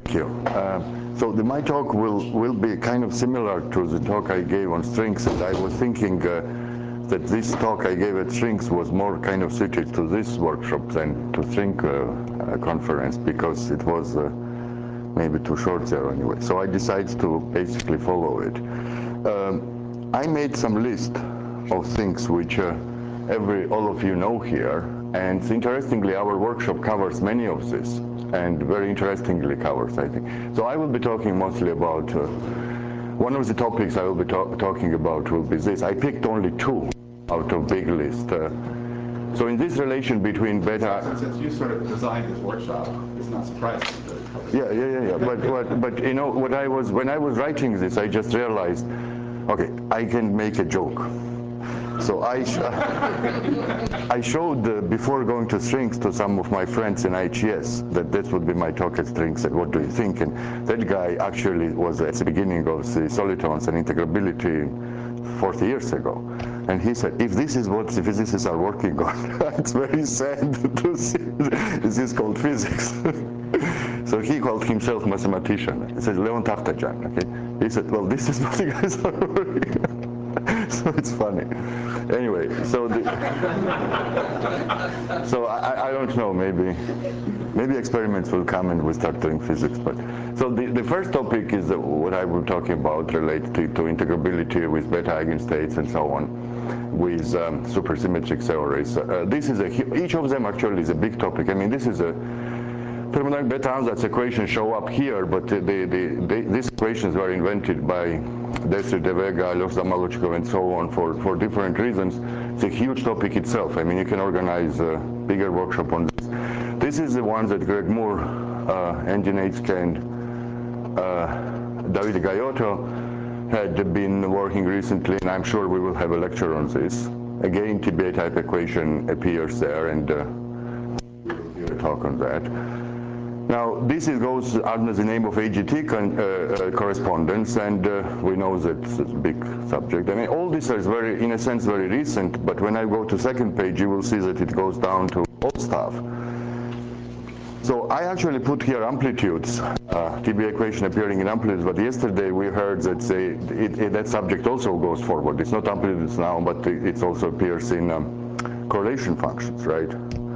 Thank you. My talk will be kind of similar to the talk I gave on strings, and I was thinking that this talk I gave at strings was more kind of suited to this workshop than to string conference, because it was maybe too short there anyway. So I decided to basically follow it. I made some list of things which all of you know here, and interestingly our workshop covers many of this, and very interestingly covers, I think. So I will be talking mostly about, one of the topics I will be talking about will be this. I picked only two out of big list. So in this relation between beta... Since you sort of designed this workshop, it's not surprising. Yeah. But you know, when I was writing this, I just realized, okay, I can make a joke. So I showed before going to strings to some of my friends in IHS that would be my talk at strings. Said, what do you think? And that guy actually was at the beginning of the solitones and integrability 40 years ago. And he said, if this is what the physicists are working on, it's very sad to see. This is called physics. So he called himself mathematician. He said, Leon Tahtajan, okay? He said, well, this is what the guys are working on. So it's funny. Anyway, so I don't know, maybe experiments will come and we'll start doing physics. But so the first topic is what I will talk about related to integrability with beta eigenstates and so on, with supersymmetric theories. This is each of them actually is a big topic. I mean, this is a thermodynamic beta-ansatz equations show up here, but these equations were invented by Destri, De Vega, Aljoš Zamolodchikov, and so on for different reasons. It's a huge topic itself. I mean, you can organize a bigger workshop on this. This is the one that Greg Moore, Andy Naitzke, and Davide Gaiotto had been working recently, and I'm sure we will have a lecture on this. Again, TBA type equation appears there, and we will hear a talk on that. Now, this goes under the name of AGT correspondence, and we know that it's a big subject. I mean, all this is very, in a sense, very recent, but when I go to second page, you will see that it goes down to old stuff. So I actually put here amplitudes, TBA equation appearing in amplitudes, but yesterday we heard that that subject also goes forward. It's not amplitudes now, but it also appears in correlation functions, right?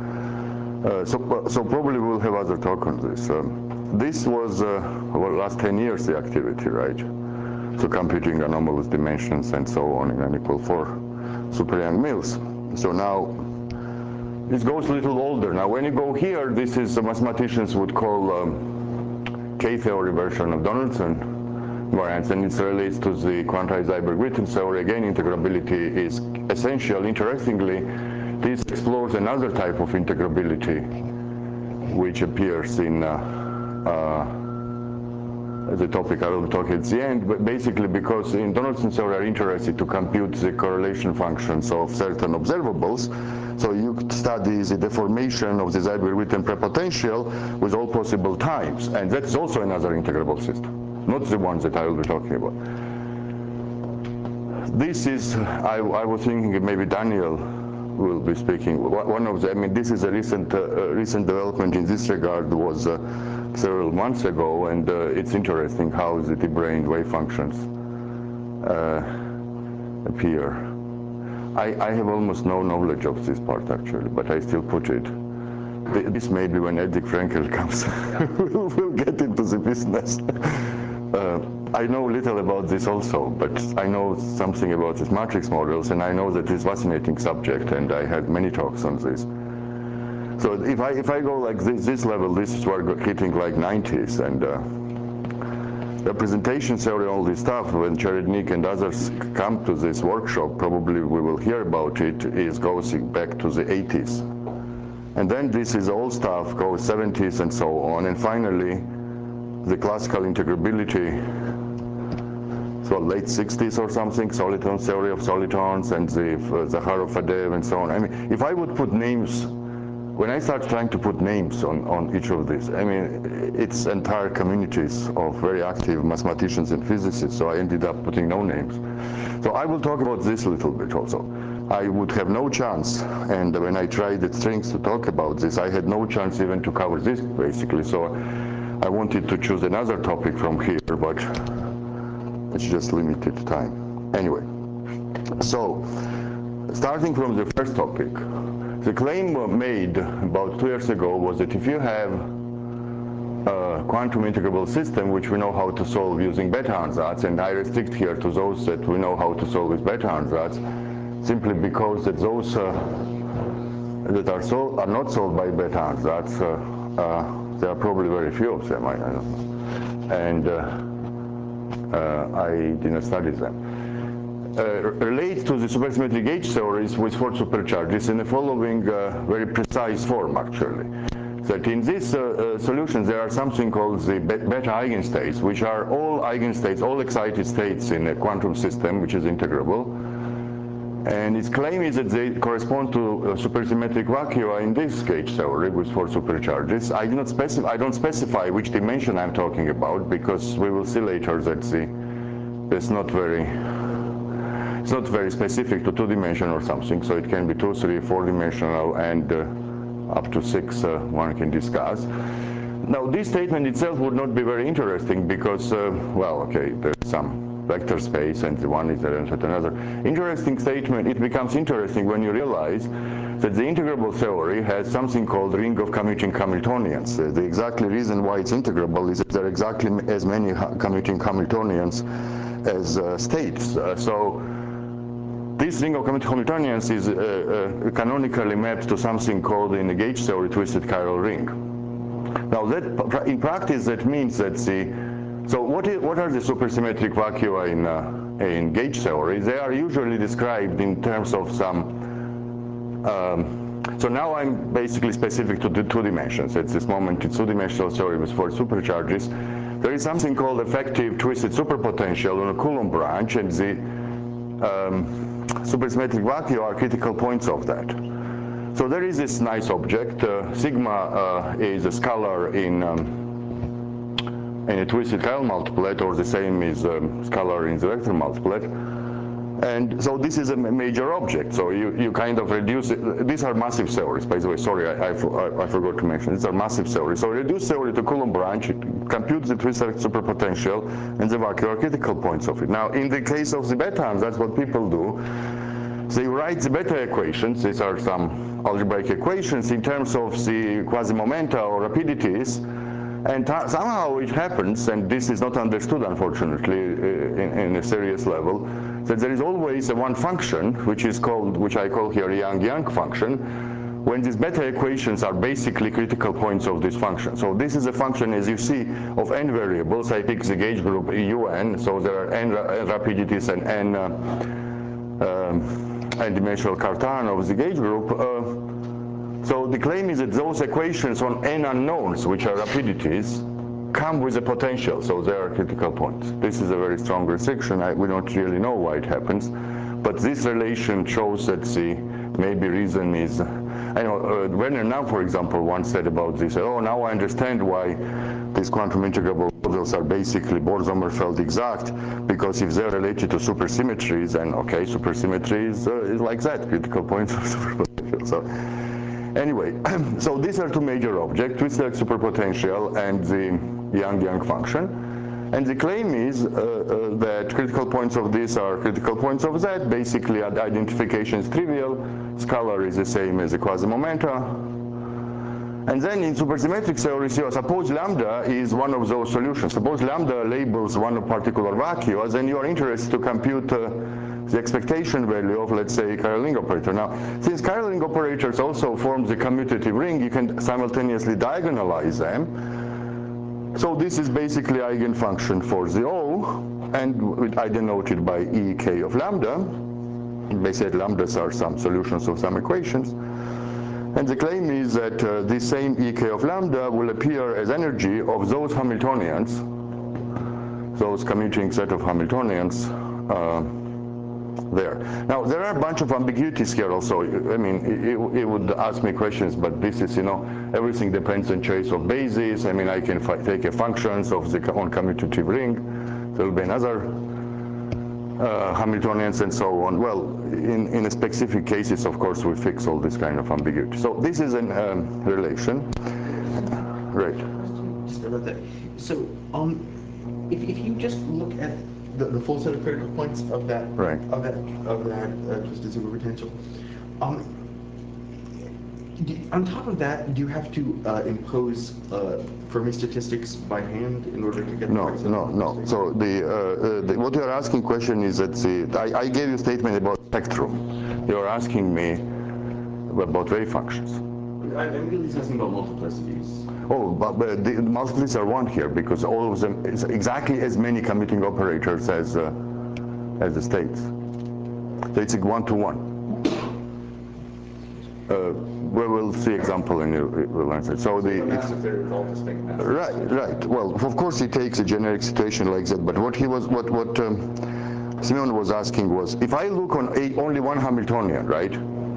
So probably we'll have other talk on this. This was, well, last 10 years the activity, right? So computing anomalous dimensions and so on in N=4 super Young Mills. So now this goes a little older. Now when you go here, this is mathematicians would call K-theory version of Donaldson variance, and it relates to the quantized Seiberg-Witten theory. Again, integrability is essential. Interestingly, this explores another type of integrability, which appears in the topic I will talk at the end, but basically because in Donaldson theory are interested to compute the correlation functions of certain observables. So you study the deformation of the Seiberg-Witten prepotential with all possible times, and that's also another integrable system, not the ones that I will be talking about. This is, I was thinking maybe Daniel will be speaking. One of the, I mean, this is a recent development in this regard was several months ago, and it's interesting how the debrained wave functions appear. I have almost no knowledge of this part actually, but I still put it. This may be when Eddie Frankel comes, we'll get into the business. I know little about this also, but I know something about these matrix models, and I know that it's a fascinating subject, and I had many talks on this. So if I go like this level, this is where hitting like 90s, and representation theory, all this stuff, when Cherednik and others come to this workshop, probably we will hear about it, is going back to the 80s. And then this is old stuff, goes 70s and so on, and finally, the classical integrability, so late 60s or something, soliton theory of solitons, and the Zaharov-Fadeev and so on. I mean, if I would put names, when I start trying to put names on each of these, I mean, it's entire communities of very active mathematicians and physicists, so I ended up putting no names. So I will talk about this a little bit also. I would have no chance, and when I tried at strings to talk about this, I had no chance even to cover this, basically. So I wanted to choose another topic from here, but it's just limited time. Anyway, so starting from the first topic, the claim made about 2 years ago was that if you have a quantum integrable system which we know how to solve using beta ansatz, and I restrict here to those that we know how to solve with beta ansatz, simply because that those that are not solved by beta ansatz, there are probably very few of them, I don't know. And I didn't study them. Relate to the supersymmetric gauge theories with 4 supercharges in the following very precise form, actually. That in these solutions there are something called the beta eigenstates, which are all eigenstates, all excited states in a quantum system which is integrable. And its claim is that they correspond to supersymmetric vacua in this gauge theory with 4 supercharges. I don't specify which dimension I'm talking about, because we will see later that it's not very specific to 2-dimension or something. So it can be 2, 3, 4-dimensional, and up to 6 one can discuss. Now this statement itself would not be very interesting because, well, okay, there's some vector space and the one is another. Interesting statement, it becomes interesting when you realize that the integrable theory has something called ring of commuting Hamiltonians. The exactly reason why it's integrable is that there are exactly as many commuting Hamiltonians as states. So this ring of commuting Hamiltonians is canonically mapped to something called in the gauge theory twisted chiral ring. Now that in practice that means that so what are the supersymmetric vacua in gauge theory? They are usually described in terms of some, so now I'm basically specific to the 2 dimensions. At this moment it's 2-dimensional theory with 4 supercharges. There is something called effective twisted superpotential on a Coulomb branch, and the supersymmetric vacua are critical points of that. So there is this nice object, sigma is a scalar in a twisted chiral multiplet, or the same is scalar in the vector multiplet. And so this is a major object, so you kind of reduce it. These are massive theories, by the way, sorry, I forgot to mention, these are massive theories. So reduce theory to Coulomb branch, it computes the twisted superpotential, and the vacua are critical points of it. Now in the case of the beta ansatz, that's what people do. They write the beta equations, these are some algebraic equations in terms of the quasi-momenta or rapidities, and somehow it happens, and this is not understood unfortunately in a serious level, that there is always a one function which I call here a Yang-Yang function, when these beta equations are basically critical points of this function. So this is a function, as you see, of n variables. I pick the gauge group un, so there are n rapidities and n dimensional Cartan of the gauge group. So the claim is that those equations on n unknowns, which are rapidities, come with a potential, so they are critical points. This is a very strong restriction. We don't really know why it happens, but this relation shows that the maybe reason is, I know Werner Naum, for example, once said about this, oh, now I understand why these quantum integrable models are basically Bohr-Sommerfeld exact, because if they're related to supersymmetries, then okay, supersymmetry is like that, critical points of superpotential. So anyway, so these are 2 major objects, twisted superpotential and the Yang-Yang function. And the claim is that critical points of this are critical points of that. Basically, identification is trivial. Scalar is the same as the quasi-momenta. And then in supersymmetric theory, suppose lambda is one of those solutions. Suppose lambda labels one of particular vacua, then you are interested to compute the expectation value of, let's say, chiral ring operator. Now, since chiral ring operators also form the commutative ring, you can simultaneously diagonalize them. So this is basically eigenfunction for the O, and I denote it by Ek of lambda. They said lambdas are some solutions of some equations. And the claim is that this same Ek of lambda will appear as energy of those Hamiltonians, those commuting set of Hamiltonians there. Now, there are a bunch of ambiguities here also. I mean, it would ask me questions, but this is, everything depends on choice of basis. I mean, I can take a functions of the commutative ring. There will be another Hamiltonians and so on. Well, in specific cases, of course, we fix all this kind of ambiguity. So this is a relation. Right. just about that. So, if you just look at the full set of critical points of that Right. of that twisted superpotential, on top of that, do you have to impose Fermi statistics by hand in order to get the No, right set no, of no. So what you're asking question is that I gave you a statement about spectrum. You're asking me about wave functions. I'm really asking about multiplicities. Oh, but the multiplicities are one here because all of them is exactly as many commuting operators as the states. So it's a one-to-one. We will see example and you will answer. So The massive theory with all distinct masses. right. Well, of course he takes a generic situation like that, but what Simeon was asking was, if I look on only one Hamiltonian, right,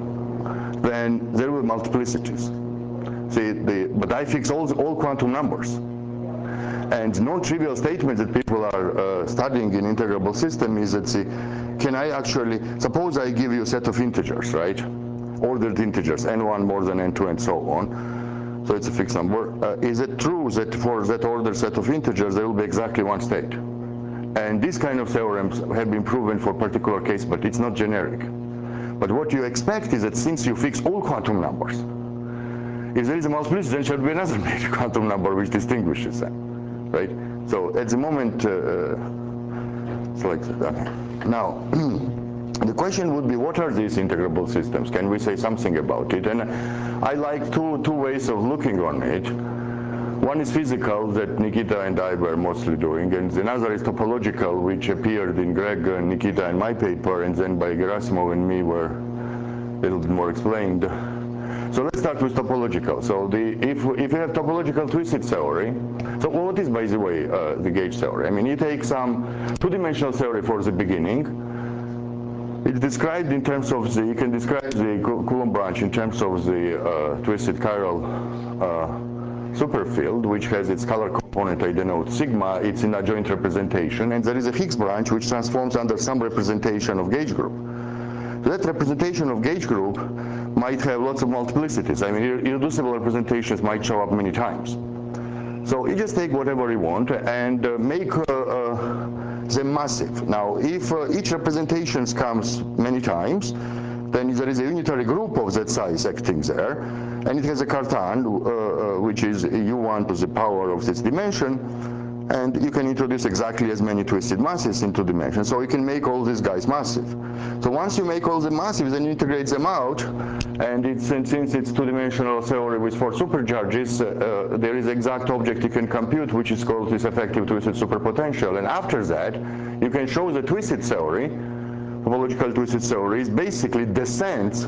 then there will be multiplicities. See, but I fix all quantum numbers. And non-trivial statement that people are studying in integrable system is that, can I actually, suppose I give you a set of integers, right? Ordered integers, n1 more than n2 and so on. So it's a fixed number. Is it true that for that ordered set of integers there will be exactly one state? And these kind of theorems have been proven for particular case, but it's not generic. But what you expect is that since you fix all quantum numbers, if there is a multiplicity, then should be another major quantum number which distinguishes them, right? So at the moment, it's like that. Now, the question would be, what are these integrable systems? Can we say something about it? And I like two ways of looking on it. One is physical, that Nikita and I were mostly doing, and another is topological, which appeared in Greg, Nikita, and my paper, and then by Gerasimov and me were a little bit more explained. So let's start with topological. So if you have topological twisted theory, so what is, by the way, the gauge theory? I mean, you take some two-dimensional theory for the beginning. It's described in terms of you can describe the Coulomb branch in terms of the twisted chiral superfield, which has its color component I denote sigma. It's in adjoint representation, and there is a Higgs branch which transforms under some representation of gauge group. So that representation of gauge group might have lots of multiplicities. I mean, irreducible representations might show up many times. So you just take whatever you want and make them massive. Now, if each representation comes many times, then there is a unitary group of that size acting there, and it has a Cartan, which is u1 to the power of this dimension, and you can introduce exactly as many twisted masses into dimension. So you can make all these guys massive. So once you make all the massive, then you integrate them out, and since it's two-dimensional theory with 4 supercharges, there is exact object you can compute, which is called this effective twisted superpotential. And after that, you can show the twisted theory, topological twisted theory, is basically descends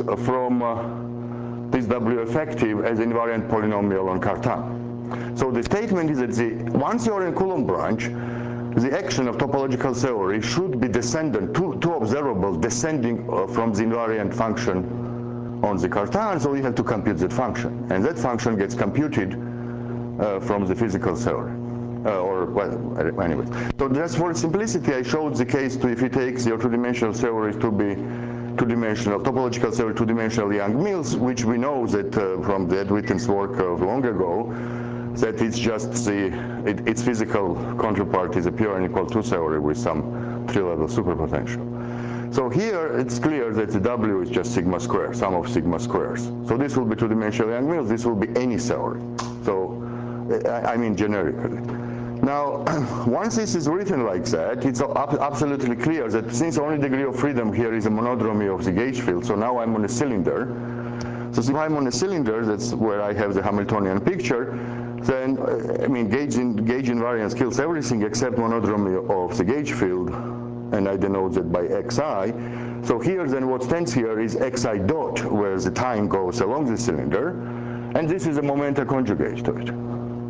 from this W effective as invariant polynomial on Cartan. So the statement is that once you're in Coulomb branch, the action of topological theory should be descendant, two observable descending from the invariant function on the Cartan, so you have to compute that function. And that function gets computed from the physical theory. Well, anyway. So just for simplicity, I showed the case to if you take your two-dimensional theory to be two-dimensional, topological theory, two-dimensional Young-Mills, which we know that from the Ed Witten's work of long ago, that it's just its physical counterpart is a pure and equal to theory with some 3-level superpotential. So here it's clear that the W is just sigma square, sum of sigma squares. So this will be two-dimensional Young-Mills, this will be any theory. So I mean generically. Now, once this is written like that, it's absolutely clear that since the only degree of freedom here is a monodromy of the gauge field, so now I'm on a cylinder. So if I'm on a cylinder, that's where I have the Hamiltonian picture, then, I mean, gauge invariance kills everything except monodromy of the gauge field, and I denote that by xi. So here, then, what stands here is xi dot, where the time goes along the cylinder, and this is a momenta conjugate to it.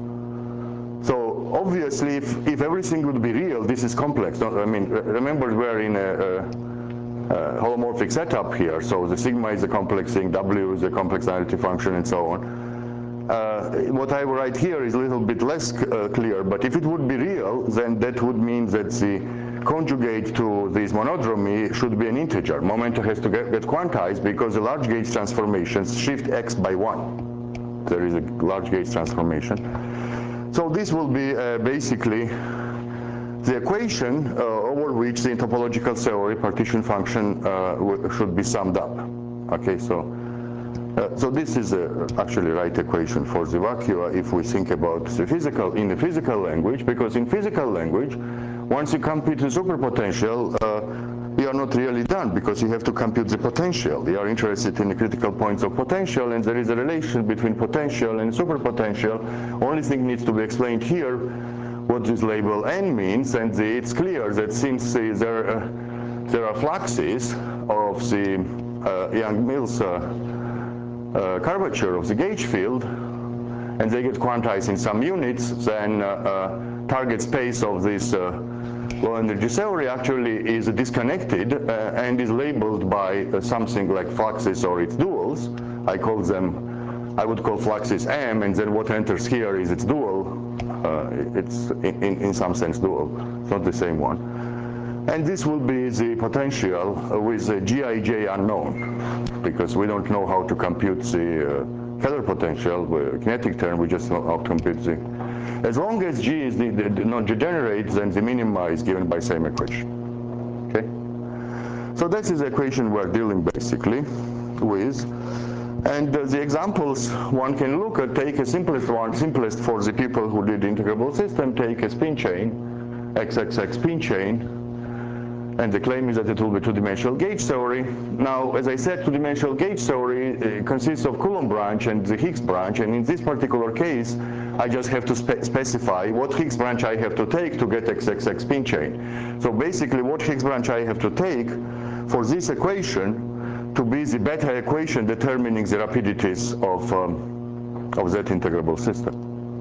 So obviously, if everything would be real, this is complex. I mean, remember we're in a holomorphic setup here, so the sigma is a complex thing, W is a complex identity function, and so on. What I write here is a little bit less clear, but if it would be real, then that would mean that the conjugate to this monodromy should be an integer. Momenta has to get quantized because the large gauge transformations shift x by 1. There is a large gauge transformation. So this will be basically the equation over which the topological theory partition function should be summed up. Okay, so this is actually right equation for the vacua if we think about the physical in the physical language, because in physical language, once you compute the superpotential, you are not really done because you have to compute the potential. You are interested in the critical points of potential, and there is a relation between potential and superpotential. Only thing needs to be explained here what this label n means, and it's clear that since there are fluxes of the Young-Mills curvature of the gauge field, and they get quantized in some units, then target space of this low energy theory actually is disconnected and is labeled by something like fluxes or its duals. I would call fluxes M, and then what enters here is its dual. It's in some sense dual, it's not the same one. And this will be the potential with the Gij unknown, because we don't know how to compute the Keller potential, kinetic term, we just know how to compute the. As long as G is the non-degenerate, then the minima is given by same equation. Okay? So this is the equation we're dealing basically with. And the examples one can look at, take a simplest for the people who did integrable system, take a spin chain, XXX spin chain, and the claim is that it will be two-dimensional gauge theory. Now, as I said, two-dimensional gauge theory consists of Coulomb branch and the Higgs branch, and in this particular case, I just have to specify what Higgs branch I have to take to get XXX spin chain. So basically, what Higgs branch I have to take for this equation to be the beta equation determining the rapidities of that integrable system.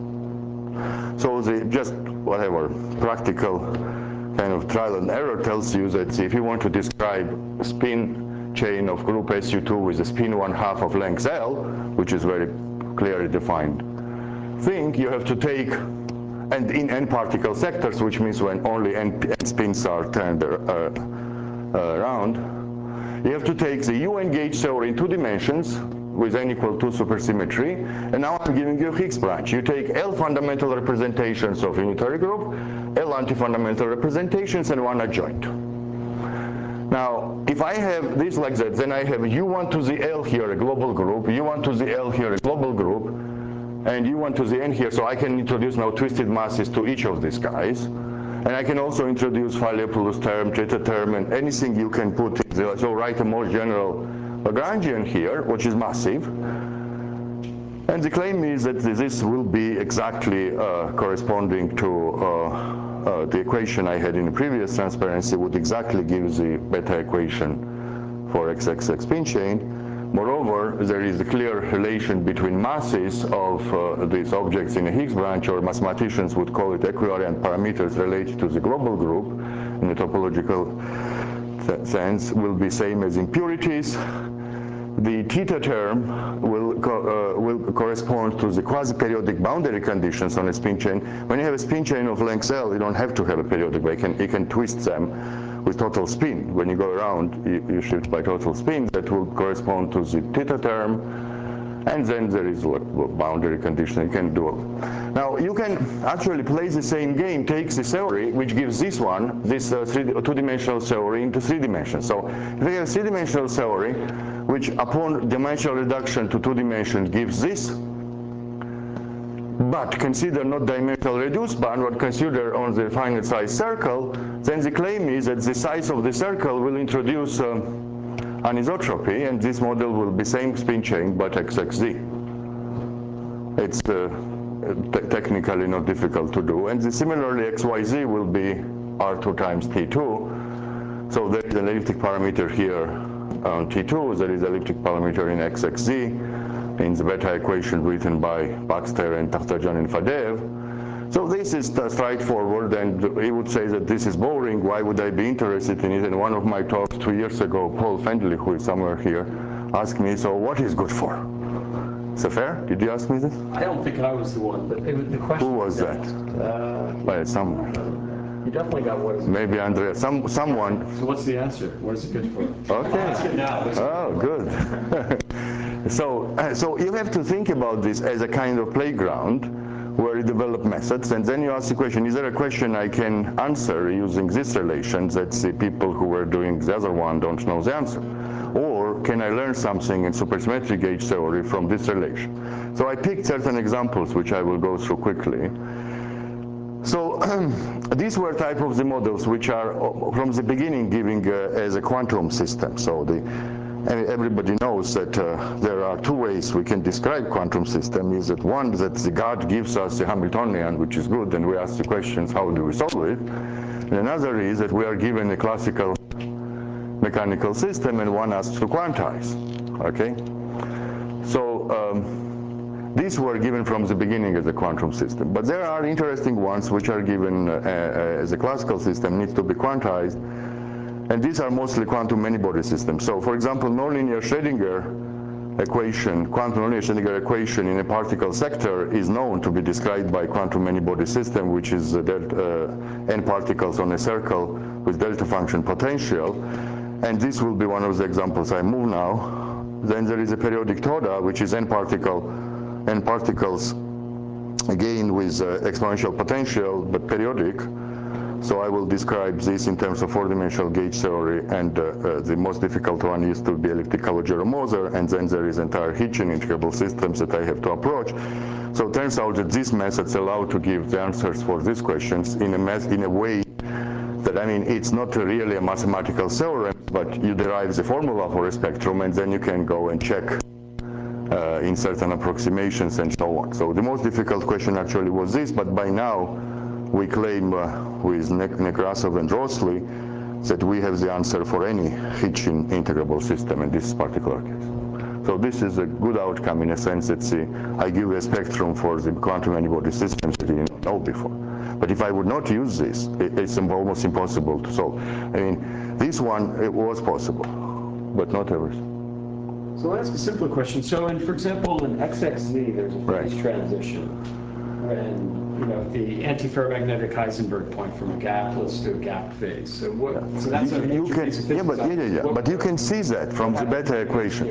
So the just whatever practical kind of trial and error tells you that if you want to describe a spin chain of group SU2 with a spin 1/2 of length L, which is very clearly defined thing, you have to take, and in n particle sectors, which means when only n spins are turned around, you have to take the UN gauge theory in 2 dimensions with n equal to supersymmetry, and now I'm giving you a Higgs branch. You take L fundamental representations of unitary group, L anti-fundamental representations, and one adjoint. Now, if I have this like that, then I have U1 to the L here, a global group, U1 to the L here, a global group, and U1 to the N here, so I can introduce now twisted masses to each of these guys. And I can also introduce phi Liopoldus term, theta term, and anything you can put in there. So write a more general Lagrangian here, which is massive. And the claim is that this will be exactly corresponding to the equation I had in the previous transparency, would exactly give the beta equation for XXX spin chain. Moreover, there is a clear relation between masses of these objects in a Higgs branch, or mathematicians would call it equivariant parameters related to the global group in the topological sense, will be same as impurities. The theta term will correspond to the quasi-periodic boundary conditions on a spin chain. When you have a spin chain of length L, you don't have to have a periodic, but you can twist them with total spin. When you go around, you shift by total spin. That will correspond to the theta term, and then there is a boundary condition you can do. Now, you can actually play the same game, take the theory, which gives this one, this two-dimensional theory, into 3 dimensions. So if you have a 3-dimensional theory, which upon dimensional reduction to 2 dimensions gives this, but consider not dimensional reduced band, but consider on the finite size circle, then the claim is that the size of the circle will introduce anisotropy, and this model will be same spin chain, but XXZ. It's technically not difficult to do. And similarly, XYZ will be R2 times T2. So there is an elliptic parameter here on T2. There is an elliptic parameter in XXZ in the beta equation written by Baxter and Takhtajan and Fadeev. So this is straightforward, and he would say that this is boring. Why would I be interested in it? And one of my talks 2 years ago, Paul Fendley, who is somewhere here, asked me, so what is good for? Is that fair? Did you ask me this? I don't think I was the one, but the question. Who was that? Well, somewhere. You definitely got what is it? Maybe Andrea. Someone. So what's the answer? What is it good for? Okay. Ask it now. Oh, good. So you have to think about this as a kind of playground where you develop methods, and then you ask the question, is there a question I can answer using this relation that the people who were doing the other one don't know the answer? Or can I learn something in supersymmetric gauge theory from this relation? So I picked certain examples which I will go through quickly. So these were type of the models which are from the beginning giving as a quantum system. So everybody knows that there are two ways we can describe quantum system. Is that one, that the God gives us the Hamiltonian, which is good, and we ask the questions, how do we solve it? And another is that we are given a classical mechanical system and one has to quantize, okay? So these were given from the beginning as a quantum system, but there are interesting ones which are given as a classical system, needs to be quantized, and these are mostly quantum many-body systems. So for example, nonlinear Schrödinger equation, quantum nonlinear Schrödinger equation in a particle sector is known to be described by quantum many-body system, which is n particles on a circle with delta function potential. And this will be one of the examples I move now. Then there is a periodic Toda, which is n particles, again with exponential potential, but periodic. So I will describe this in terms of four-dimensional gauge theory, and the most difficult one is to be elliptic Calogero-Moser, and then there is entire Hitchin integrable systems that I have to approach. So it turns out that these methods allow to give the answers for these questions in a way that, I mean, it's not really a mathematical theorem, but you derive the formula for a spectrum, and then you can go and check in certain approximations and so on. So the most difficult question actually was this, but by now we claim with Nekrasov and Rossley that we have the answer for any Hitchin integrable system in this particular case. So this is a good outcome in a sense that I give a spectrum for the quantum many-body systems that we didn't know before. But if I would not use this, it's almost impossible to solve. I mean, this one, it was possible, but not everything. So I'll ask a simpler question. So for example, in XXZ, there's a phase transition. And, you know, the antiferromagnetic Heisenberg point from a gapless to a gapped phase. So what? Yeah. So that's you can, but you can see that from the beta equations.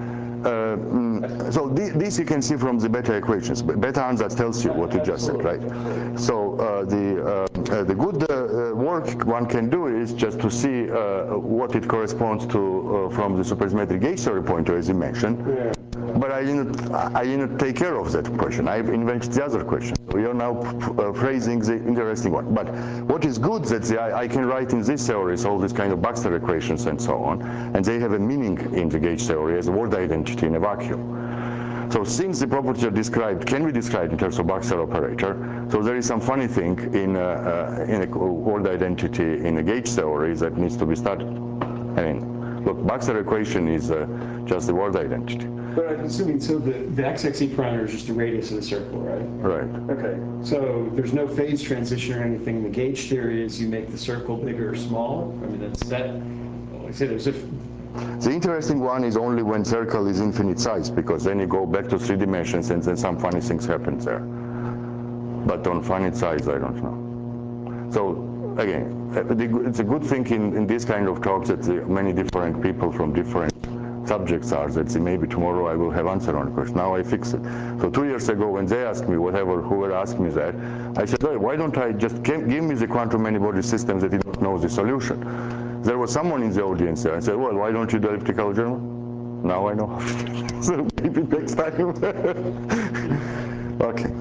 So this you can see from the beta equations. Beta ansatz tells you what you just said, right? So the good work one can do is just to see what it corresponds to from the supersymmetric gauge theory point of view, as you mentioned. Yeah. But I didn't take care of that question. I've invented the other question. So you're now phrasing the interesting one. But what is good that I can write in these theories all these kind of Baxter equations and so on, and they have a meaning in the gauge theory as a word identity in a vacuum. So since the properties are described, can be described in terms of Baxter operator, so there is some funny thing in a word identity in a gauge theory that needs to be studied. I mean, look, Baxter equation is just the word identity. But I'm assuming, so the XXE parameter is just the radius of the circle, right? Right. Okay, so there's no phase transition or anything. In the gauge theory is you make the circle bigger or smaller? I mean, that's that. Like I said, there's a... The interesting one is only when circle is infinite size, because then you go back to 3 dimensions and then some funny things happen there. But on finite size, I don't know. So again, it's a good thing in this kind of talks that many different people from different subjects are that maybe tomorrow I will have answer on the question. Now I fix it. So 2 years ago when they asked me, whoever asked me that, I said, well, why don't I just give me the quantum many-body system that you don't know the solution? There was someone in the audience there. I said, well, why don't you do elliptical journal? Now I know how to do it. So maybe next time. Okay.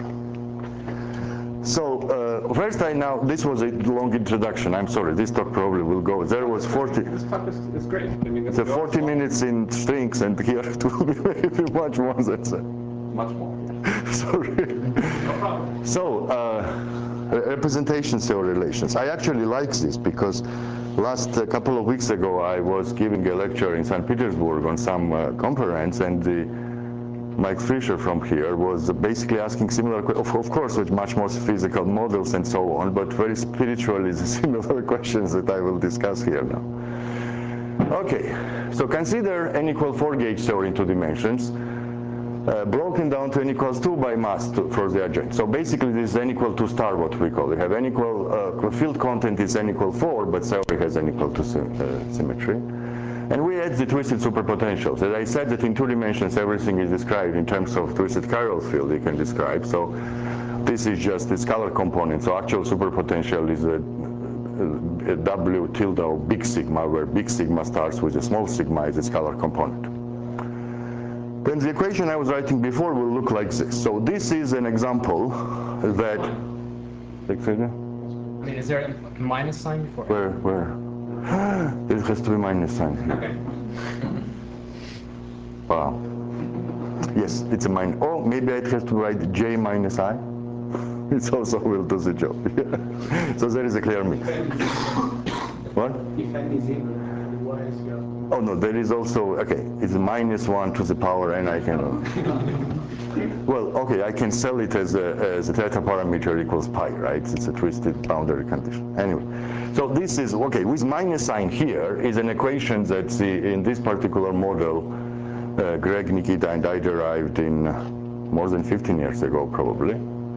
So first this was a long introduction. I'm sorry, this talk probably will go. There was 40. This talk is great. I mean, the 40 minutes in strings, and here it will be very much more than that. Much more. Sorry. No problem. So representation theory relations. I actually like this because last couple of weeks ago I was giving a lecture in St. Petersburg on some conference, and Mike Fisher from here was basically asking similar, of course with much more physical models and so on, but very spiritually similar questions that I will discuss here now. Okay, so consider n equals 4 gauge theory in 2 dimensions, broken down to n equals 2 by mass for the adjoint. So basically this is n equal to star, what we call. We have n equal, field content is n equal 4, but theory has n equal to symmetry. And we add the twisted superpotentials. As I said that in 2 dimensions everything is described in terms of twisted chiral field you can describe. So this is just the scalar component. So actual superpotential is a W tilde or big sigma, where big sigma starts with a small sigma as a scalar component. Then the equation I was writing before will look like this. So this is an example that... Excuse me? I mean, is there a minus sign before? Where? It has to be minus sign here. Okay. Wow. Yes, it's a minus. Oh, maybe I have to write J minus I. It also will do the job. So there is a clear mix. What? If n is even, the y is go. Oh no, there is also, okay, it's -1 to the power n. I can, well, okay, I can sell it as a theta parameter equals pi, right? It's a twisted boundary condition. Anyway, so this is, okay, with minus sign here is an equation that in this particular model, Greg, Nikita, and I derived in more than 15 years ago, probably.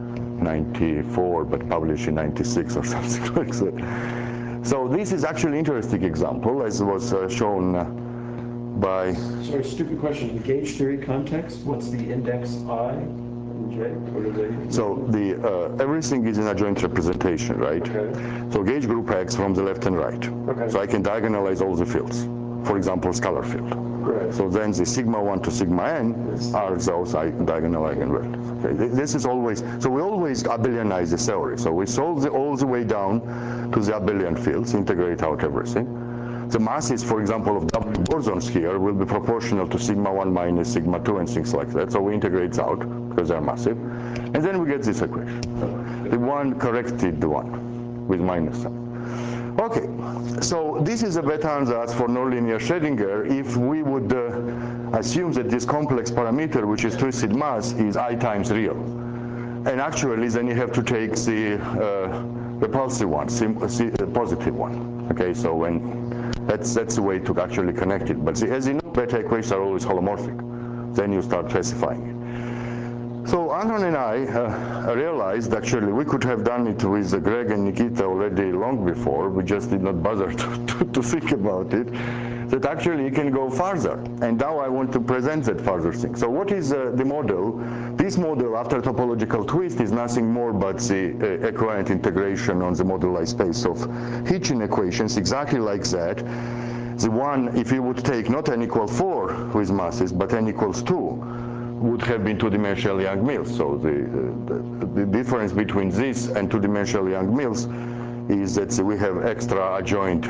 94, but published in 96 or something like that. So this is actually an interesting example, as was shown by... Sorry, stupid question. In the gauge theory context, what's the index I and J? What are they? So everything is in adjoint representation, right? Okay. So gauge group X from the left and right. Okay. So I can diagonalize all the fields. For example, scalar field. Right. So then the sigma 1 to sigma n are those diagonal eigenvalues. Okay. This is always, so we always abelianize the theory. So we solve all the way down to the abelian fields, integrate out everything. The masses, for example, of W bosons here will be proportional to sigma 1 minus sigma 2 and things like that. So we integrate out because they're massive. And then we get this equation. The one corrected the one with minus sign. Okay, so this is a better ansatz for nonlinear Schrödinger if we would assume that this complex parameter, which is twisted mass, is I times real. And actually, then you have to take the repulsive one, positive one. Okay, so when that's the way to actually connect it. But as you know, beta equations are always holomorphic. Then you start specifying it. So Anton and I realized actually we could have done it with Greg and Nikita already long before. We just did not bother to think about it. That actually you can go farther. And now I want to present that further thing. So what is the model? This model after topological twist is nothing more but the equivalent integration on the moduli space of Hitchin equations, exactly like that. The one, if you would take not n equals 4 with masses, but n equals 2, would have been two-dimensional Young-Mills. So the difference between this and two-dimensional Young-Mills is that we have extra adjoint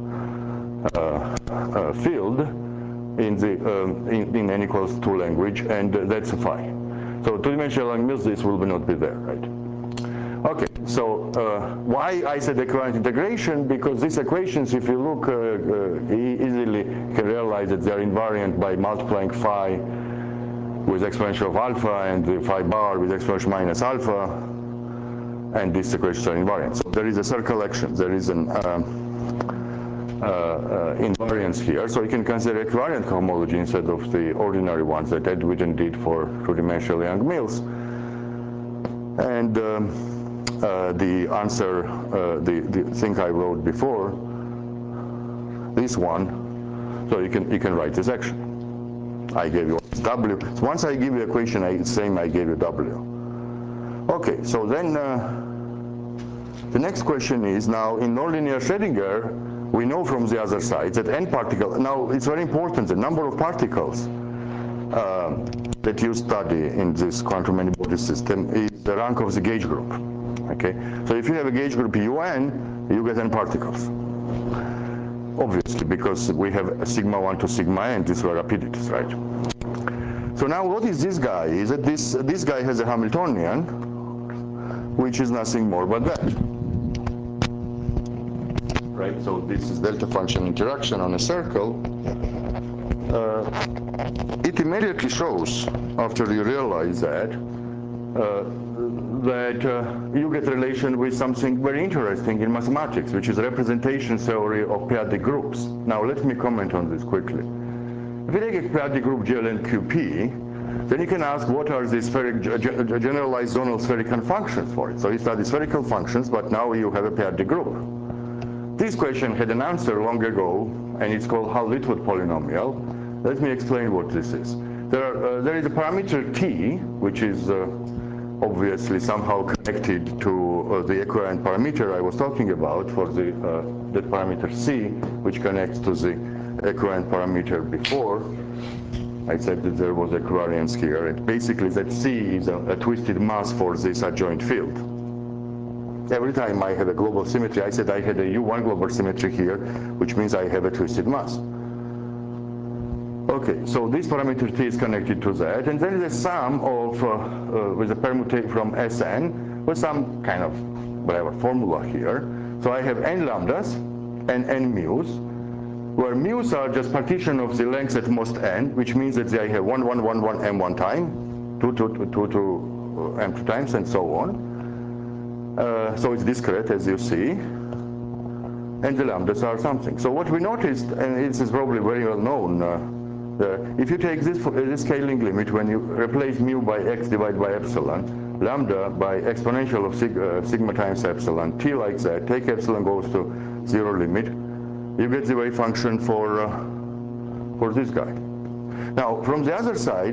field in n equals 2 language, and that's phi. So two-dimensional Young-Mills, this will not be there, right? Okay, so why I said equivalent integration? Because these equations, if you look easily, you can realize that they're invariant by multiplying phi with exponential of alpha and the phi bar with exponential minus alpha, and these equations are invariant. So there is a circle action. There is an invariance here. So you can consider equivariant cohomology instead of the ordinary ones that Ed Witten did for two-dimensional Young-Mills. And the answer, the thing I wrote before, this one, so you can write this action. I gave you W. So once I give you equation, it's same I gave you W. Okay, so then the next question is, now in nonlinear Schrödinger, we know from the other side that n particle, now it's very important, the number of particles that you study in this quantum many-body system is the rank of the gauge group. Okay, so if you have a gauge group UN, you get n particles. Obviously, because we have a sigma 1 to sigma n, these were rapidities, right? So now what is this guy? Is that this guy has a Hamiltonian, which is nothing more but that. Right, so this is delta function interaction on a circle. It immediately shows, after you realize that, you get relation with something very interesting in mathematics, which is representation theory of p-adic groups. Now let me comment on this quickly. If you take a p-adic group GLN-QP, then you can ask what are the generalized zonal spherical functions for it. So you study spherical functions, but now you have a p-adic group. This question had an answer long ago and it's called Hall-Littlewood polynomial. Let me explain what this is. There is a parameter t, which is obviously somehow connected to the equivalent parameter I was talking about for that parameter c, which connects to the equivalent parameter before. I said that there was equivariance here. And basically, that c is a twisted mass for this adjoint field. Every time I have a global symmetry, I said I had a U1 global symmetry here, which means I have a twisted mass. Okay, so this parameter t is connected to that, and then the sum of, with a permutation from Sn, with some kind of whatever formula here. So I have n lambdas and n mu's, where mu's are just partition of the lengths at most n, which means that I have 1, 1, 1, 1, m one time, 2, 2, 2, 2, m two times, and so on. So it's discrete, as you see, and the lambdas are something. So what we noticed, and this is probably very well known, if you take this scaling limit, when you replace mu by x divided by epsilon, lambda by exponential of sigma times epsilon, t like that, take epsilon goes to 0 limit, you get the wave function for this guy. Now, from the other side,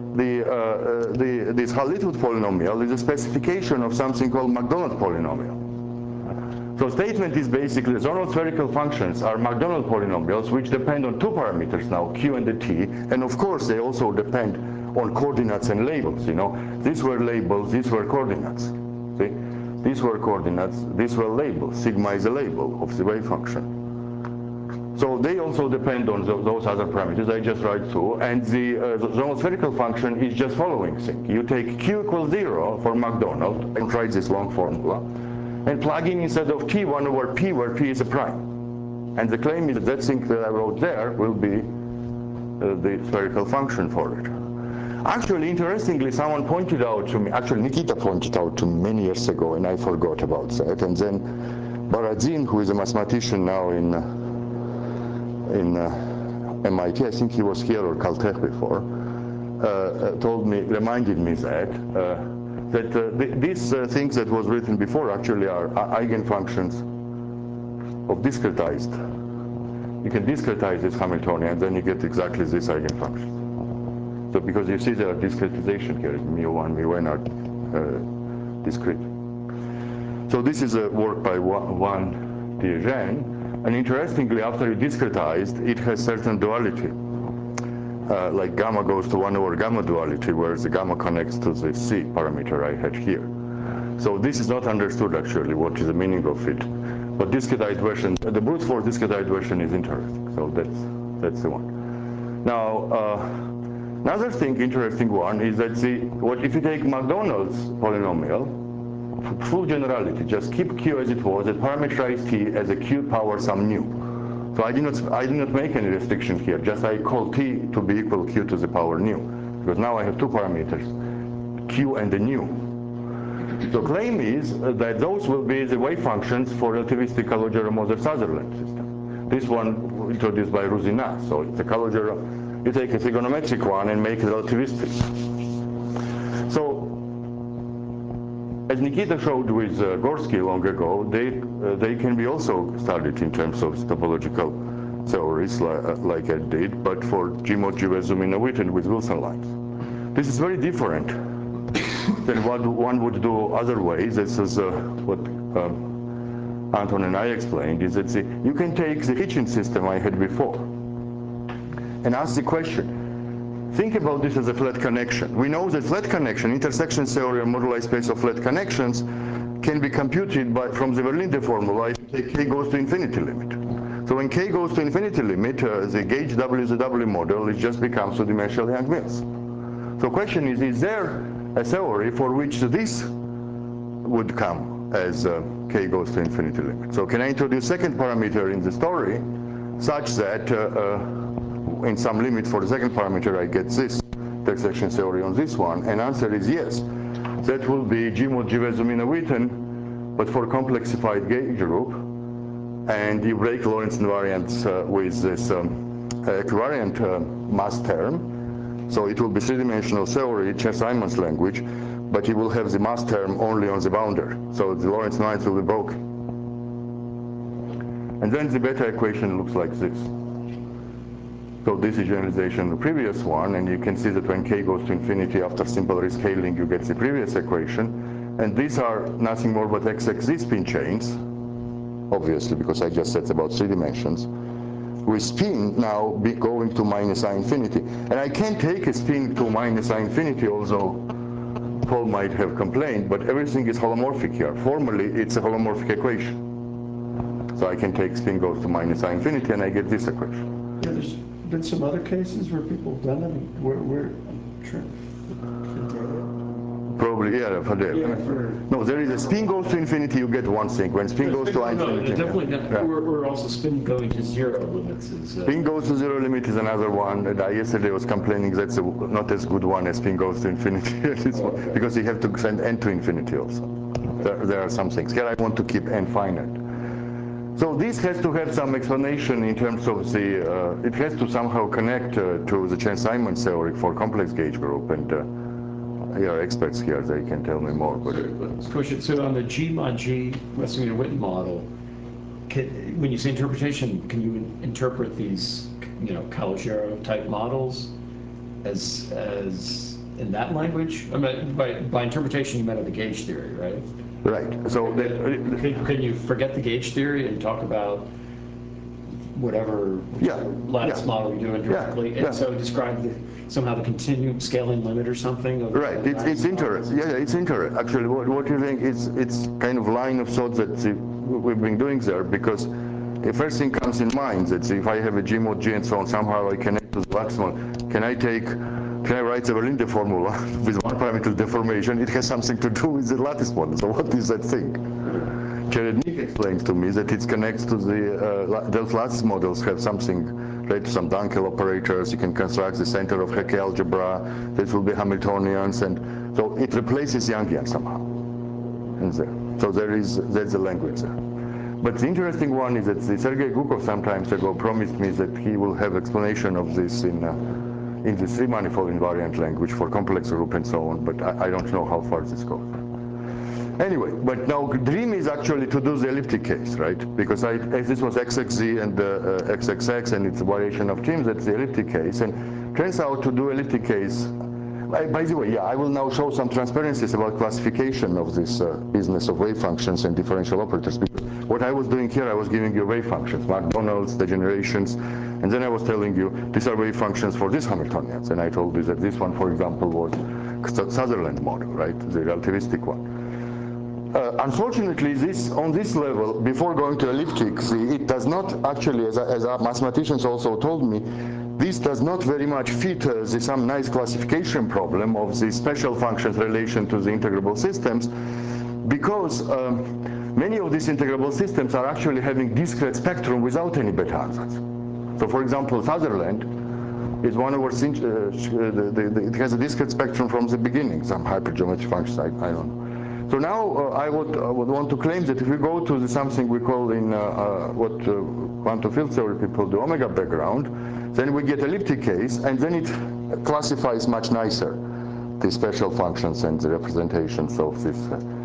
this Hall-Littlewood polynomial is a specification of something called Macdonald polynomial. So statement is basically zonal spherical functions are Macdonald polynomials which depend on two parameters now, q and the t, and of course they also depend on coordinates and labels. You know, these were labels, these were coordinates. See, these were coordinates, these were labels. Sigma is a label of the wave function. So they also depend on those other parameters I just write through, and the zonal spherical function is just following thing. You take q equals 0 for Macdonald and write this long formula, and plug in instead of t 1 over p, where p is a prime. And the claim is that that thing that I wrote there will be the spherical function for it. Actually, interestingly, someone pointed out to me, actually Nikita pointed out to me many years ago, and I forgot about that. And then Baradin, who is a mathematician now in MIT, I think he was here or Caltech before, reminded me that these things that was written before actually are eigenfunctions of discretized. You can discretize this Hamiltonian, and then you get exactly this eigenfunction. So because you see there are discretization here, mu1, mu1 are discrete. So this is a work by Juan Diegen. And interestingly, after you discretized, it has certain duality. Like gamma goes to 1 over gamma duality, whereas the gamma connects to the c parameter I had here. So this is not understood actually, what is the meaning of it. But discretized version, the brute force discretized version is interesting. So that's the one. Now, another interesting one is that if you take Macdonald's polynomial, full generality, just keep q as it was, and parameterize t as a q power some nu. So I did not make any restriction here, just I call t to be equal q to the power nu, because now I have two parameters, q and the nu. The claim is that those will be the wave functions for relativistic Calogero-Moser-Sutherland system. This one introduced by Ruzina, so it's a Calogero, you take a trigonometric one and make it relativistic. So, as Nikita showed with Gorsky long ago, they can be also studied in terms of topological theories like Ed did, but for G-mod, G-Witten with Wilson lines. This is very different than what one would do other ways. This is what Anton and I explained, is that you can take the Hitchin system I had before and ask the question, think about this as a flat connection. We know that flat connection, intersection theory, or moduli space of flat connections can be computed from the Verlinde formula if k goes to infinity limit. So when k goes to infinity limit, the gauge W is a W model, it just becomes two-dimensional Young-Mills. So the question is there a theory for which this would come as k goes to infinity limit? So can I introduce second parameter in the story such that in some limit for the second parameter I get this intersection theory on this one? And answer is yes. That will be G-mod G-Witten, but for complexified gauge group. And you break Lorentz invariants with this equivariant mass term. So it will be three-dimensional theory, Chern-Simons language, but you will have the mass term only on the boundary. So the Lorentz invariants will be broken. And then the beta equation looks like this. So this is generalization of the previous one, and you can see that when k goes to infinity after simple rescaling, you get the previous equation. And these are nothing more but XXZ spin chains, obviously, because I just said about 3 dimensions, with spin now going to minus I infinity. And I can take a spin to minus I infinity, although Paul might have complained, but everything is holomorphic here. Formally, it's a holomorphic equation. So I can take spin goes to minus I infinity, and I get this equation. Yeah, there's been some other cases where people have done that. I'm sure. Probably, yeah, for that. No, there is a spin goes to infinity, you get one thing. When spin goes to infinity. Definitely not. Yeah. Or also spin going to zero limits is. Spin goes to zero limit is another one. And I yesterday was complaining that's not as good one as spin goes to infinity. Because you have to send n to infinity also. There are some things. Here I want to keep n finite. So this has to have some explanation in terms of the, it has to somehow connect to the Chern-Simons theory for complex gauge group. And there are experts here, they can tell me more. But So on the G mod G Westmeyer-Witten model, when you say interpretation, can you interpret these, Calogero type models as in that language? I mean, by interpretation, you meant of the gauge theory, right? Right. So can you forget the gauge theory and talk about whatever lattice model you're doing directly, and so describe somehow the continuum scaling limit or something? Of right. It's interesting. Yeah, it's interesting. Actually, what you think it's kind of line of thought that we've been doing there, because the first thing comes in mind that if I have a G mod G and so on, somehow I connect to the lattice model. Can I write the Berlinde formula with one parameter deformation? It has something to do with the lattice model. So what is that thing? Cherednik explains to me that it connects to the, those lattice models have something related to some Dunkel operators. You can construct the center of Hecke algebra. This will be Hamiltonians, and so it replaces Youngian somehow in there. So that's the language there. But the interesting one is that Sergei Gukov some time ago promised me that he will have explanation of this in the three-manifold invariant language for complex group and so on, but I don't know how far this goes. Anyway, but now dream is actually to do the elliptic case, right? Because this was XXZ and XXX, and it's a variation of teams, that's the elliptic case. And turns out to do elliptic case, by the way, I will now show some transparencies about classification of this business of wave functions and differential operators. Because what I was doing here, I was giving you wave functions, McDonald's, degenerations, and then I was telling you, these are wave functions for these Hamiltonians. And I told you that this one, for example, was Sutherland model, right? The relativistic one. Unfortunately, on this level, before going to elliptics, it does not actually, as our mathematicians also told me, this does not very much fit some nice classification problem of the special functions relation to the integrable systems, because many of these integrable systems are actually having discrete spectrum without any beta ansatz. So, for example, Sutherland is one of our, it has a discrete spectrum from the beginning, some hypergeometry functions, I don't know. So now I would want to claim that if we go to something we call in what quantum field theory people do omega background, then we get elliptic case, and then it classifies much nicer the special functions and the representations of this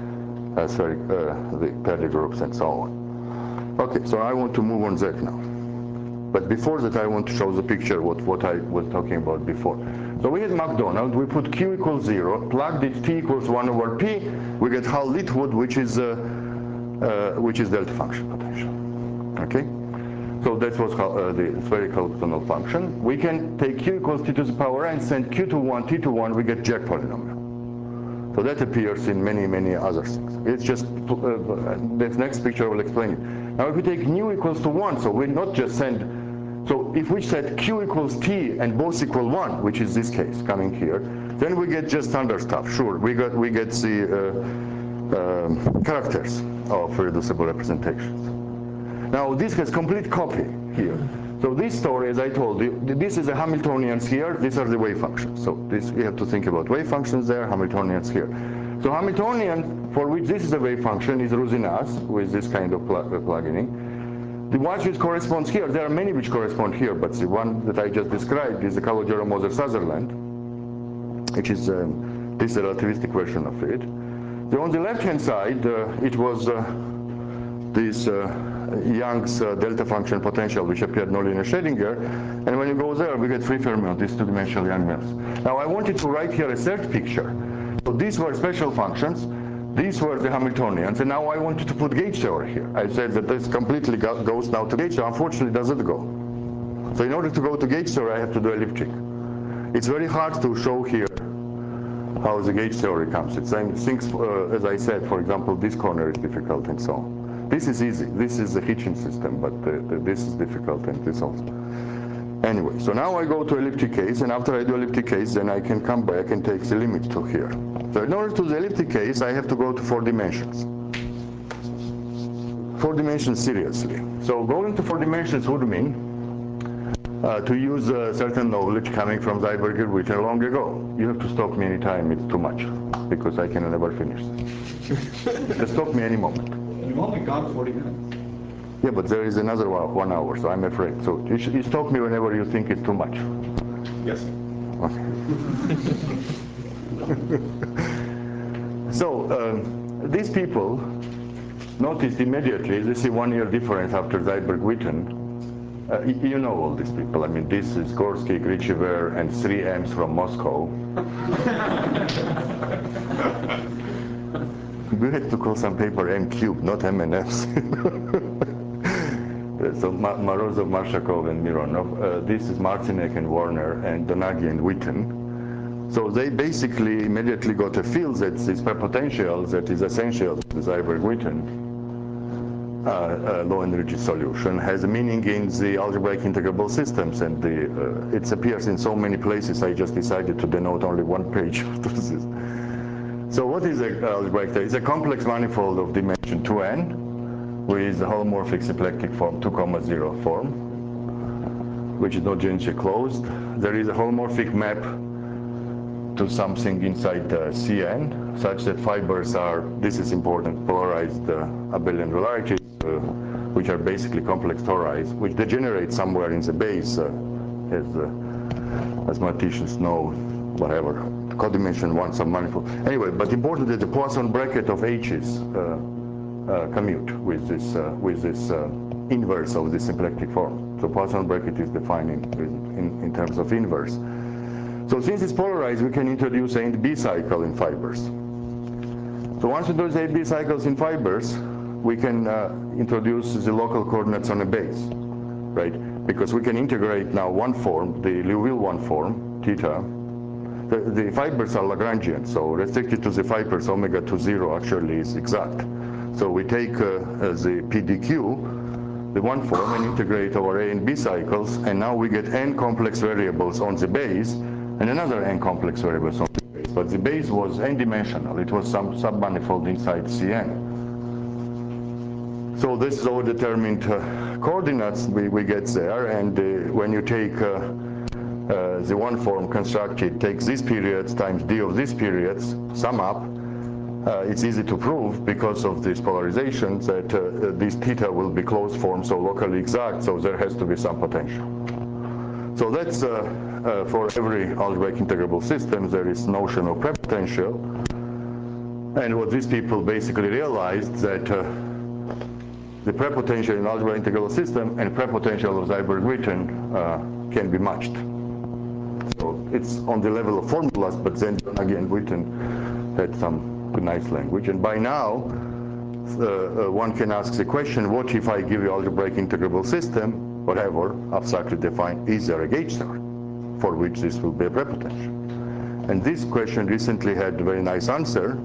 the Perdue groups and so on. Okay, so I want to move on that now. But before that, I want to show the picture what I was talking about before. So we had McDonald, we put Q equals 0, plugged it T equals 1 over P, we get Hall-Littwood, which is delta function potential. Okay? So that was the spherical octagonal function. We can take Q equals T to the power n, send Q to 1, T to 1, we get Jack polynomial. So that appears in many, many other things. It's just, the next picture will explain it. Now if we take nu equals to 1, so we not just send, so if we set Q equals T and both equal 1, which is this case coming here, then we get just standard stuff. Sure, we get the characters of reducible representations. Now this has complete copy here. So this story, as I told you, this is the Hamiltonians here, these are the wave functions. So this, we have to think about wave functions there, Hamiltonians here. So Hamiltonian, for which this is a wave function, is Rusinas, with this kind of plugging. The ones which corresponds here, there are many which correspond here, but the one that I just described is the Calogero-Moser-Sutherland, which is this is the relativistic version of it. So on the left-hand side, it was this Young's delta function potential, which appeared nonlinear Schrödinger. And when you go there, we get free fermions, these two-dimensional Young maps. Now, I wanted to write here a third picture. So these were special functions. These were the Hamiltonians. And now I wanted to put gauge theory here. I said that this completely goes now to gauge theory. Unfortunately, it doesn't go. So in order to go to gauge theory, I have to do elliptic. It's very hard to show here how the gauge theory comes. It's things, as I said, for example, this corner is difficult and so on. This is easy. This is the Hitchin system, but this is difficult and this also. Anyway, so now I go to elliptic case, and after I do elliptic case, then I can come back and take the limit to here. So in order to do the elliptic case, I have to go to 4 dimensions. 4 dimensions seriously. So going to 4 dimensions would mean to use certain knowledge coming from Seiberger-Witten long ago. You have to stop me anytime it's too much, because I can never finish this. Just stop me any moment. You've only gone 40 minutes. Yeah, but there is another 1 hour, so I'm afraid. So you stop me whenever you think it's too much. Yes, sir. Okay. So these people noticed immediately, this is 1 year difference after Seiberg-Witten. You know all these people. I mean, this is Gorsky, Griciver, and 3 M's from Moscow. We had to call some paper M cubed, not MNFs. So Morozov, Marshakov, and Mironov. This is Martinek and Warner, and Donaghy and Witten. So they basically immediately got a field that is prepotential, that is essential to the Seiberg-Witten low energy solution, has a meaning in the algebraic integrable systems, and it appears in so many places. I just decided to denote only 1 page of this. So what is an algebraic? It's a complex manifold of dimension 2n with a holomorphic symplectic form 2,0 form, which is not generally closed. There is a holomorphic map to something inside Cn, such that fibers are, this is important, polarized abelian relarities, which are basically complex torides, which degenerate somewhere in the base, as mathematicians know, whatever, codimension 1 submanifold. Anyway, but important that the Poisson bracket of H's commute with this inverse of the symplectic form. So Poisson bracket is defined in terms of inverse. So since it's polarized, we can introduce A and B cycle in fibers. So once we introduce A and B cycles in fibers, we can introduce the local coordinates on a base, right? Because we can integrate now one form, the Liouville one form, theta. The fibers are Lagrangian, so restricted to the fibers, omega to 0 actually is exact. So we take the PDQ, the one form, and integrate our A and B cycles, and now we get n complex variables on the base, and another n complex variables on the base. But the base was n-dimensional. It was some submanifold inside Cn. So this is our determined coordinates we get there, and when you take the one form constructed, takes these periods times d of these periods, sum up, it's easy to prove because of this polarization that this theta will be closed form, so locally exact, so there has to be some potential. So that's for every algebraic integrable system, there is notion of prepotential. And what these people basically realized that the prepotential in algebraic integrable system and prepotential of Seiberg-Witten can be matched. So it's on the level of formulas, but then again, Witten had some nice language. And by now, one can ask the question, what if I give you algebraic integrable system, whatever, abstractly defined, is there a gauge theory for which this will be a prepotential? And this question recently had a very nice answer.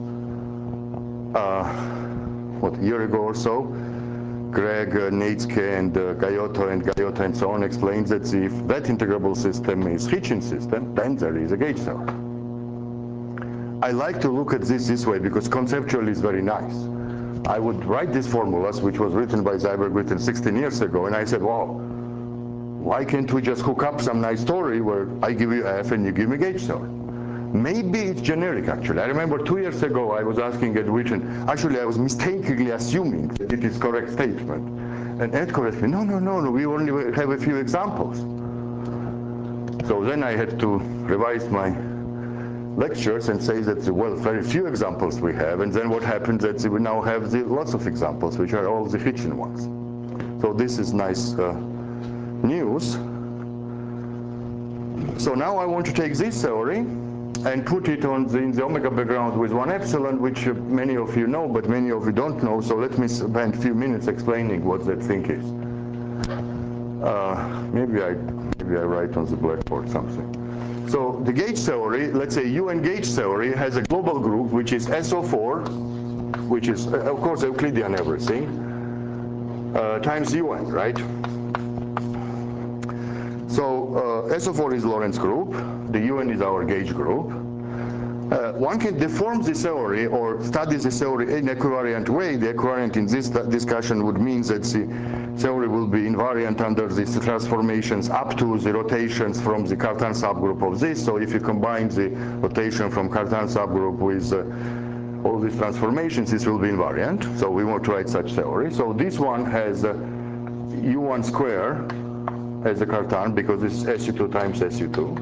What, a year ago or so, Greg, Naitzke, and Gaiotto and so on explained that if that integrable system is Hitchin system, then there is a gauge theory. I like to look at this way because conceptually it's very nice. I would write these formulas, which was written by Seiberg-Witten 16 years ago, and I said, wow, why can't we just hook up some nice story where I give you F and you give me gauge theory? Maybe it's generic, actually. I remember 2 years ago I was asking Ed Witten, actually I was mistakenly assuming that it is correct statement. And Ed corrected me, no, we only have a few examples. So then I had to revise my lectures and says that, well, very few examples we have, and then what happens is that we now have lots of examples, which are all the Hitchin ones. So this is nice news. So now I want to take this theory and put it in the omega background with 1 epsilon, which many of you know, but many of you don't know. So let me spend a few minutes explaining what that thing is. Maybe I write on the blackboard something. So the gauge theory, let's say UN gauge theory, has a global group which is SO4, which is of course Euclidean everything, times UN, right? So SO4 is Lorentz group, the UN is our gauge group. One can deform the theory or study the theory in equivariant way. The equivariant in this discussion would mean that the theory will be invariant under these transformations up to the rotations from the Cartan subgroup of this. So if you combine the rotation from Cartan subgroup with all these transformations, this will be invariant. So we want to write such theory. So this one has U1 square as a Cartan because it's SU2 times SU2.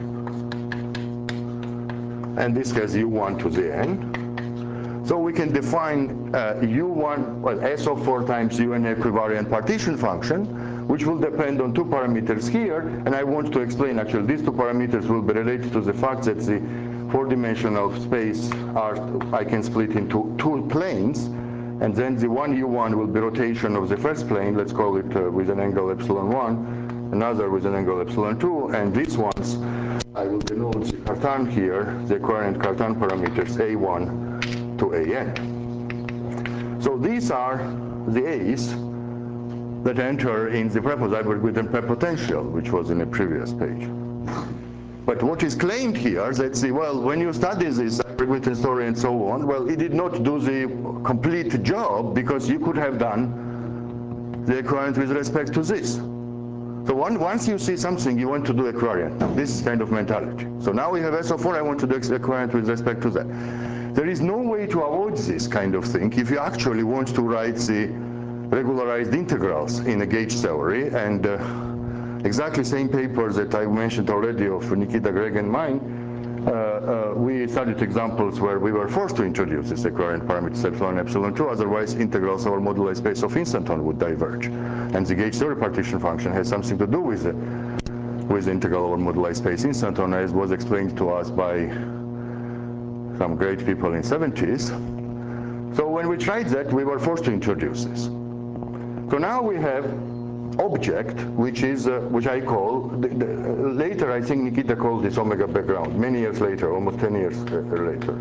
And this has U1 to the n. So we can define U1, well, SO4 times UN equivariant partition function, which will depend on two parameters here. And I want to explain, actually, these two parameters will be related to the fact that the four-dimensional space I can split into two planes. And then the one U1 will be rotation of the first plane, let's call it with an angle epsilon 1, another with an angle epsilon 2, and these ones, I will denote the Cartan here, the equivariant Cartan parameters A1 to AN. So these are the A's that enter in the Prepo-Seiberg-Witten prepotential, which was in a previous page. But what is claimed here is that, well, when you study this Seiberg-Witten story and so on, well, it did not do the complete job because you could have done the equivariant with respect to this. So once you see something, you want to do equivariant. This kind of mentality. So now we have SO4, I want to do equivariant with respect to that. There is no way to avoid this kind of thing if you actually want to write the regularized integrals in a gauge theory. And exactly same paper that I mentioned already of Nikita Gregg and mine, we studied examples where we were forced to introduce this equivariant parameters epsilon and epsilon 2, otherwise integrals over moduli space of instanton would diverge. And the gauge theory partition function has something to do with the integral over moduli space instanton, as was explained to us by some great people in the 70s. So when we tried that, we were forced to introduce this. So now we have object, which I call, later I think Nikita called this omega background, many years later, almost 10 years later.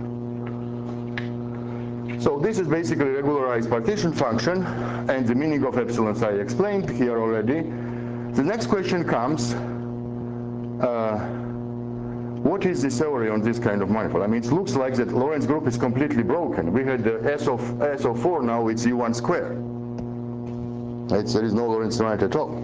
So this is basically regularized partition function, and the meaning of epsilons I explained here already. The next question comes, what is the theory on this kind of manifold? I mean, it looks like that Lorentz group is completely broken. We had the S of 4, now it's U1 square. Right? There is no Lorentz limit at all.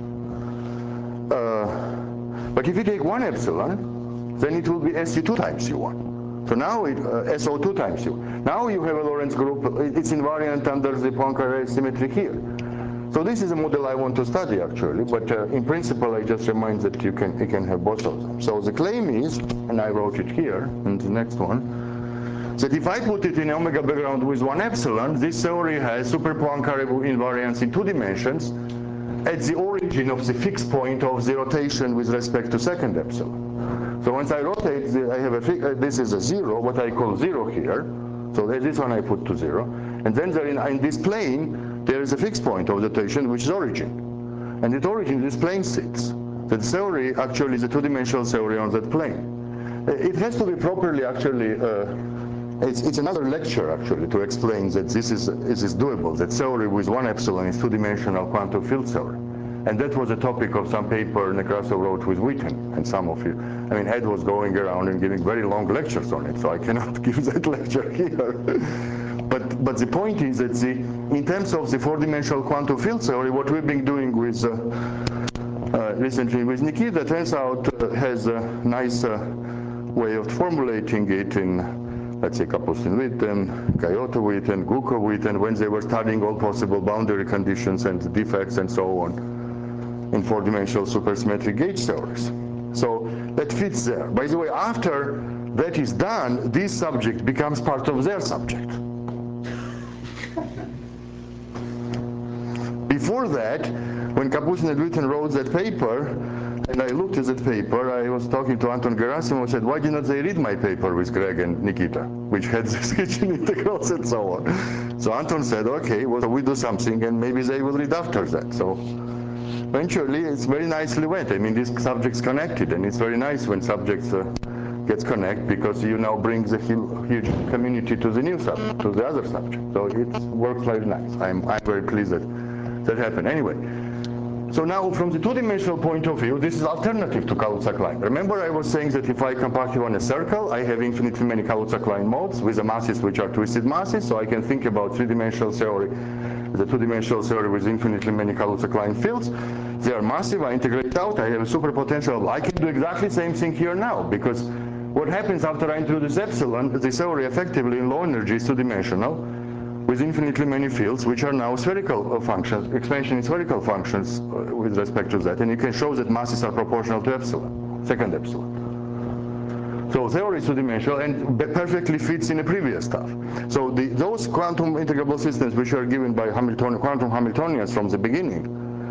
But if you take 1 epsilon, then it will be SU2 times U1. So now SO2 times U. Now you have a Lorentz group, it's invariant under the Poincare symmetry here. So this is a model I want to study actually, but in principle I just remind that you can have both of them. So the claim is, and I wrote it here in the next one, that if I put it in omega background with 1 epsilon, this theory has super Poincare invariance in 2 dimensions at the origin of the fixed point of the rotation with respect to second epsilon. So once I rotate, I have this is a 0, what I call 0 here. So this one I put to 0. And then there in this plane, there is a fixed point of rotation, which is origin. And at origin, this plane sits. The theory actually is a 2-dimensional theory on that plane. It has to be properly actually, it's another lecture actually to explain that this is doable. That theory with 1 epsilon is 2-dimensional quantum field theory. And that was a topic of some paper Nekrasov wrote with Witten, and some of you. I mean, Ed was going around and giving very long lectures on it, so I cannot give that lecture here. But the point is that in terms of the 4-dimensional quantum field theory, what we've been doing with recently with Nikita turns out has a nice way of formulating it in, let's say, Kapustin-Witten, Kyoto-Witten, Gukov-Witten, when they were studying all possible boundary conditions and defects and so on in 4-dimensional supersymmetric gauge theories. So that fits there. By the way, after that is done, this subject becomes part of their subject. Before that, when Kapustin and Witten wrote that paper, and I looked at that paper, I was talking to Anton Gerasimov and said, why did not they read my paper with Greg and Nikita, which had the sketching integrals and so on? So Anton said, okay, well, we do something and maybe they will read after that. So eventually, it's very nicely went. I mean, these subjects connected, and it's very nice when subjects gets connect, because you now bring the huge community to the new subject, to the other subject. So it works very nice. I'm very pleased that happened. Anyway, so now from the two-dimensional point of view, this is alternative to Kaluza line. Remember I was saying that if I compactify a circle, I have infinitely many Kaluza line modes with the masses which are twisted masses, so I can think about three-dimensional theory, the two-dimensional theory with infinitely many Kaluza line fields. They are massive, I integrate out, I have a superpotential. I can do exactly the same thing here now, because what happens after I introduce epsilon, the theory effectively in low energy is two-dimensional, with infinitely many fields, which are now spherical functions, expansion in spherical functions with respect to that. And you can show that masses are proportional to epsilon, second epsilon. So theory is two-dimensional and perfectly fits in the previous stuff. So those quantum integrable systems which are given by quantum Hamiltonians from the beginning,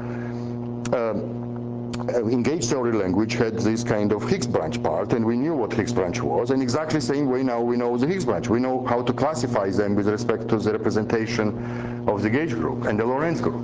in gauge theory language had this kind of Higgs branch part, and we knew what Higgs branch was, and exactly the same way now we know the Higgs branch. We know how to classify them with respect to the representation of the gauge group and the Lorentz group.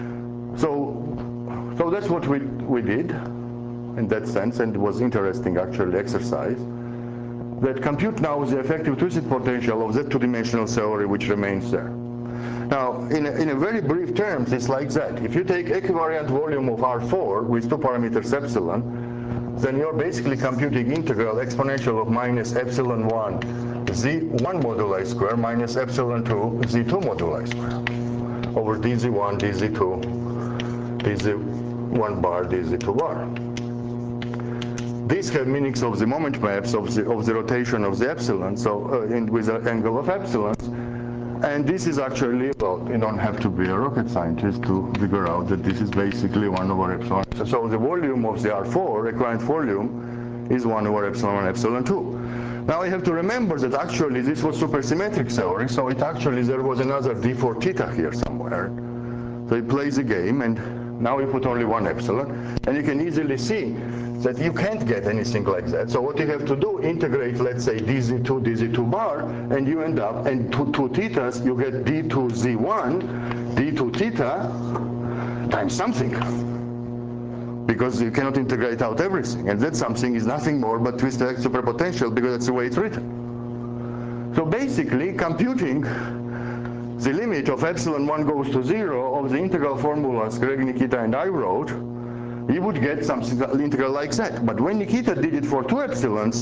So that's what we did in that sense, and it was interesting actually exercise that compute now the effective twisted potential of that two-dimensional theory which remains there. Now, in a very brief terms, it's like that. If you take equivariant volume of R4 with two parameters epsilon, then you're basically computing integral exponential of minus epsilon 1 z1 moduli square minus epsilon 2 z2 moduli square over dz1, dz2, dz1 bar, dz2 bar. These have meanings of the moment maps of the rotation of the epsilon, so with an angle of epsilon. And this is actually, well, you don't have to be a rocket scientist to figure out that this is basically 1 over epsilon. So the volume of the R4, equivalent volume, is 1 over epsilon 1 epsilon 2. Now I have to remember that actually this was supersymmetric theory, so it actually, there was another d4 theta here somewhere. So it plays a game, and now you put only 1 epsilon, and you can easily see that you can't get anything like that. So what you have to do, integrate, let's say, dz2 bar, and you end up, and two thetas, you get d2z1, d2 theta, times something. Because you cannot integrate out everything. And that something is nothing more but twisted superpotential, because that's the way it's written. So basically, computing the limit of epsilon 1 goes to 0 of the integral formulas Greg, Nikita, and I wrote, you would get something integral like that. But when Nikita did it for 2 epsilons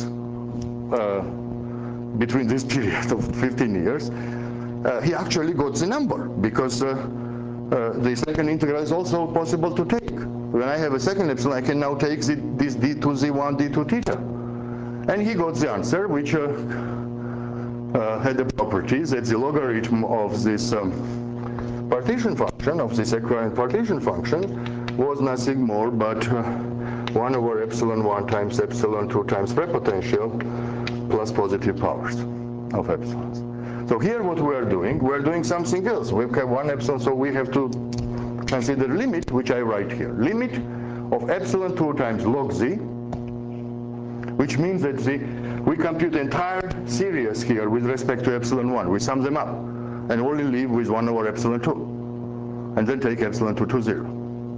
between this period of 15 years, he actually got the number, because the second integral is also possible to take. When I have a second epsilon, I can now take this d2z1, d2 theta. And he got the answer, which had the properties that the logarithm of this partition function, of this equivalent partition function, was nothing more but 1 over epsilon 1 times epsilon 2 times prepotential plus positive powers of epsilons. So here what we're doing something else. We have 1 epsilon, so we have to consider limit, which I write here. Limit of epsilon 2 times log z, which means that we compute the entire series here with respect to epsilon 1. We sum them up and only leave with 1 over epsilon 2, and then take epsilon 2 to 0.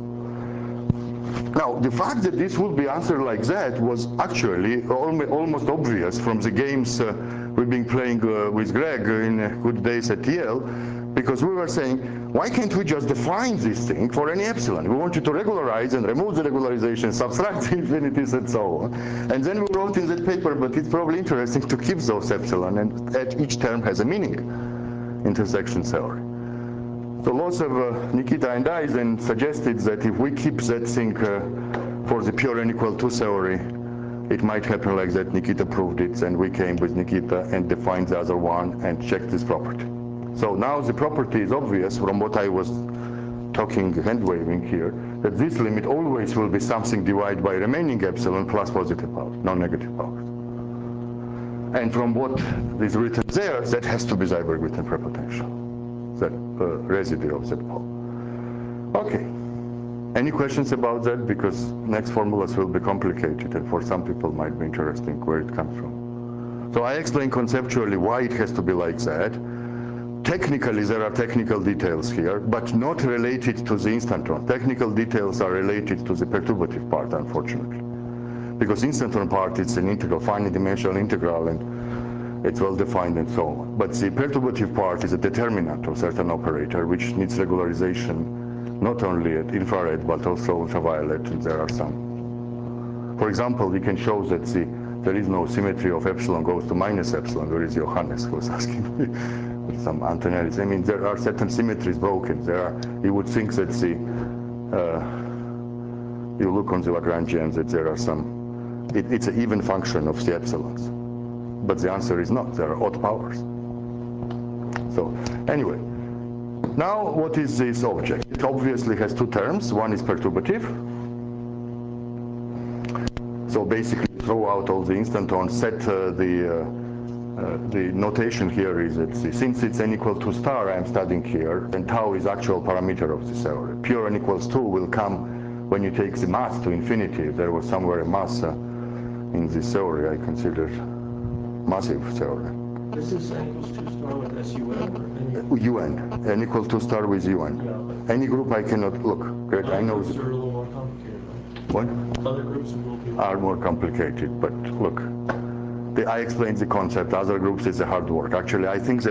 Now, the fact that this would be answered like that was actually almost obvious from the games we've been playing with Greg in good days at Yale, because we were saying, why can't we just define this thing for any epsilon? We want you to regularize and remove the regularization, subtract the infinities, and so on. And then we wrote in that paper, but it's probably interesting to keep those epsilon, and that each term has a meaning, intersection theory. So lots of Nikita and I then suggested that if we keep that thing for the pure n equal 2 theory, it might happen like that. Nikita proved it, and we came with Nikita and defined the other one and checked this property. So now the property is obvious from what I was talking, hand-waving here, that this limit always will be something divided by remaining epsilon plus positive powers, non-negative powers. And from what is written there, that has to be Seiberg-Witten prepotential, that residue of that pole. Okay. Any questions about that? Because next formulas will be complicated, and for some people might be interesting where it comes from. So I explain conceptually why it has to be like that. Technically, there are technical details here, but not related to the instantron. Technical details are related to the perturbative part, unfortunately. Because instantron part, it's an integral, finite dimensional integral, and it's well defined and so on. But the perturbative part is a determinant of certain operator, which needs regularization not only at infrared, but also ultraviolet, and there are some. For example, we can show that there is no symmetry of epsilon goes to minus epsilon. Where is Johannes, who was asking me with some Antonellis? I mean, there are certain symmetries broken. You would think that you look on the Lagrangians that there are some, it's an even function of the epsilons. But the answer is not, there are odd powers. So anyway, now what is this object? It obviously has two terms. One is perturbative. So basically throw out all the instantons, set the notation here is that since it's n equal to star I'm studying here, and tau is actual parameter of the theory. Pure n equals 2 will come when you take the mass to infinity. If there was somewhere a mass in this theory, I consider massive theory. Is this n equals 2 star with SUN? UN, n equals 2 star with UN. Yeah. Any group I cannot look. Greg, I know. Groups are a little more complicated, right? What? Other groups will be Are more complicated, but look, I explained the concept. Other groups is the hard work. Actually, I think that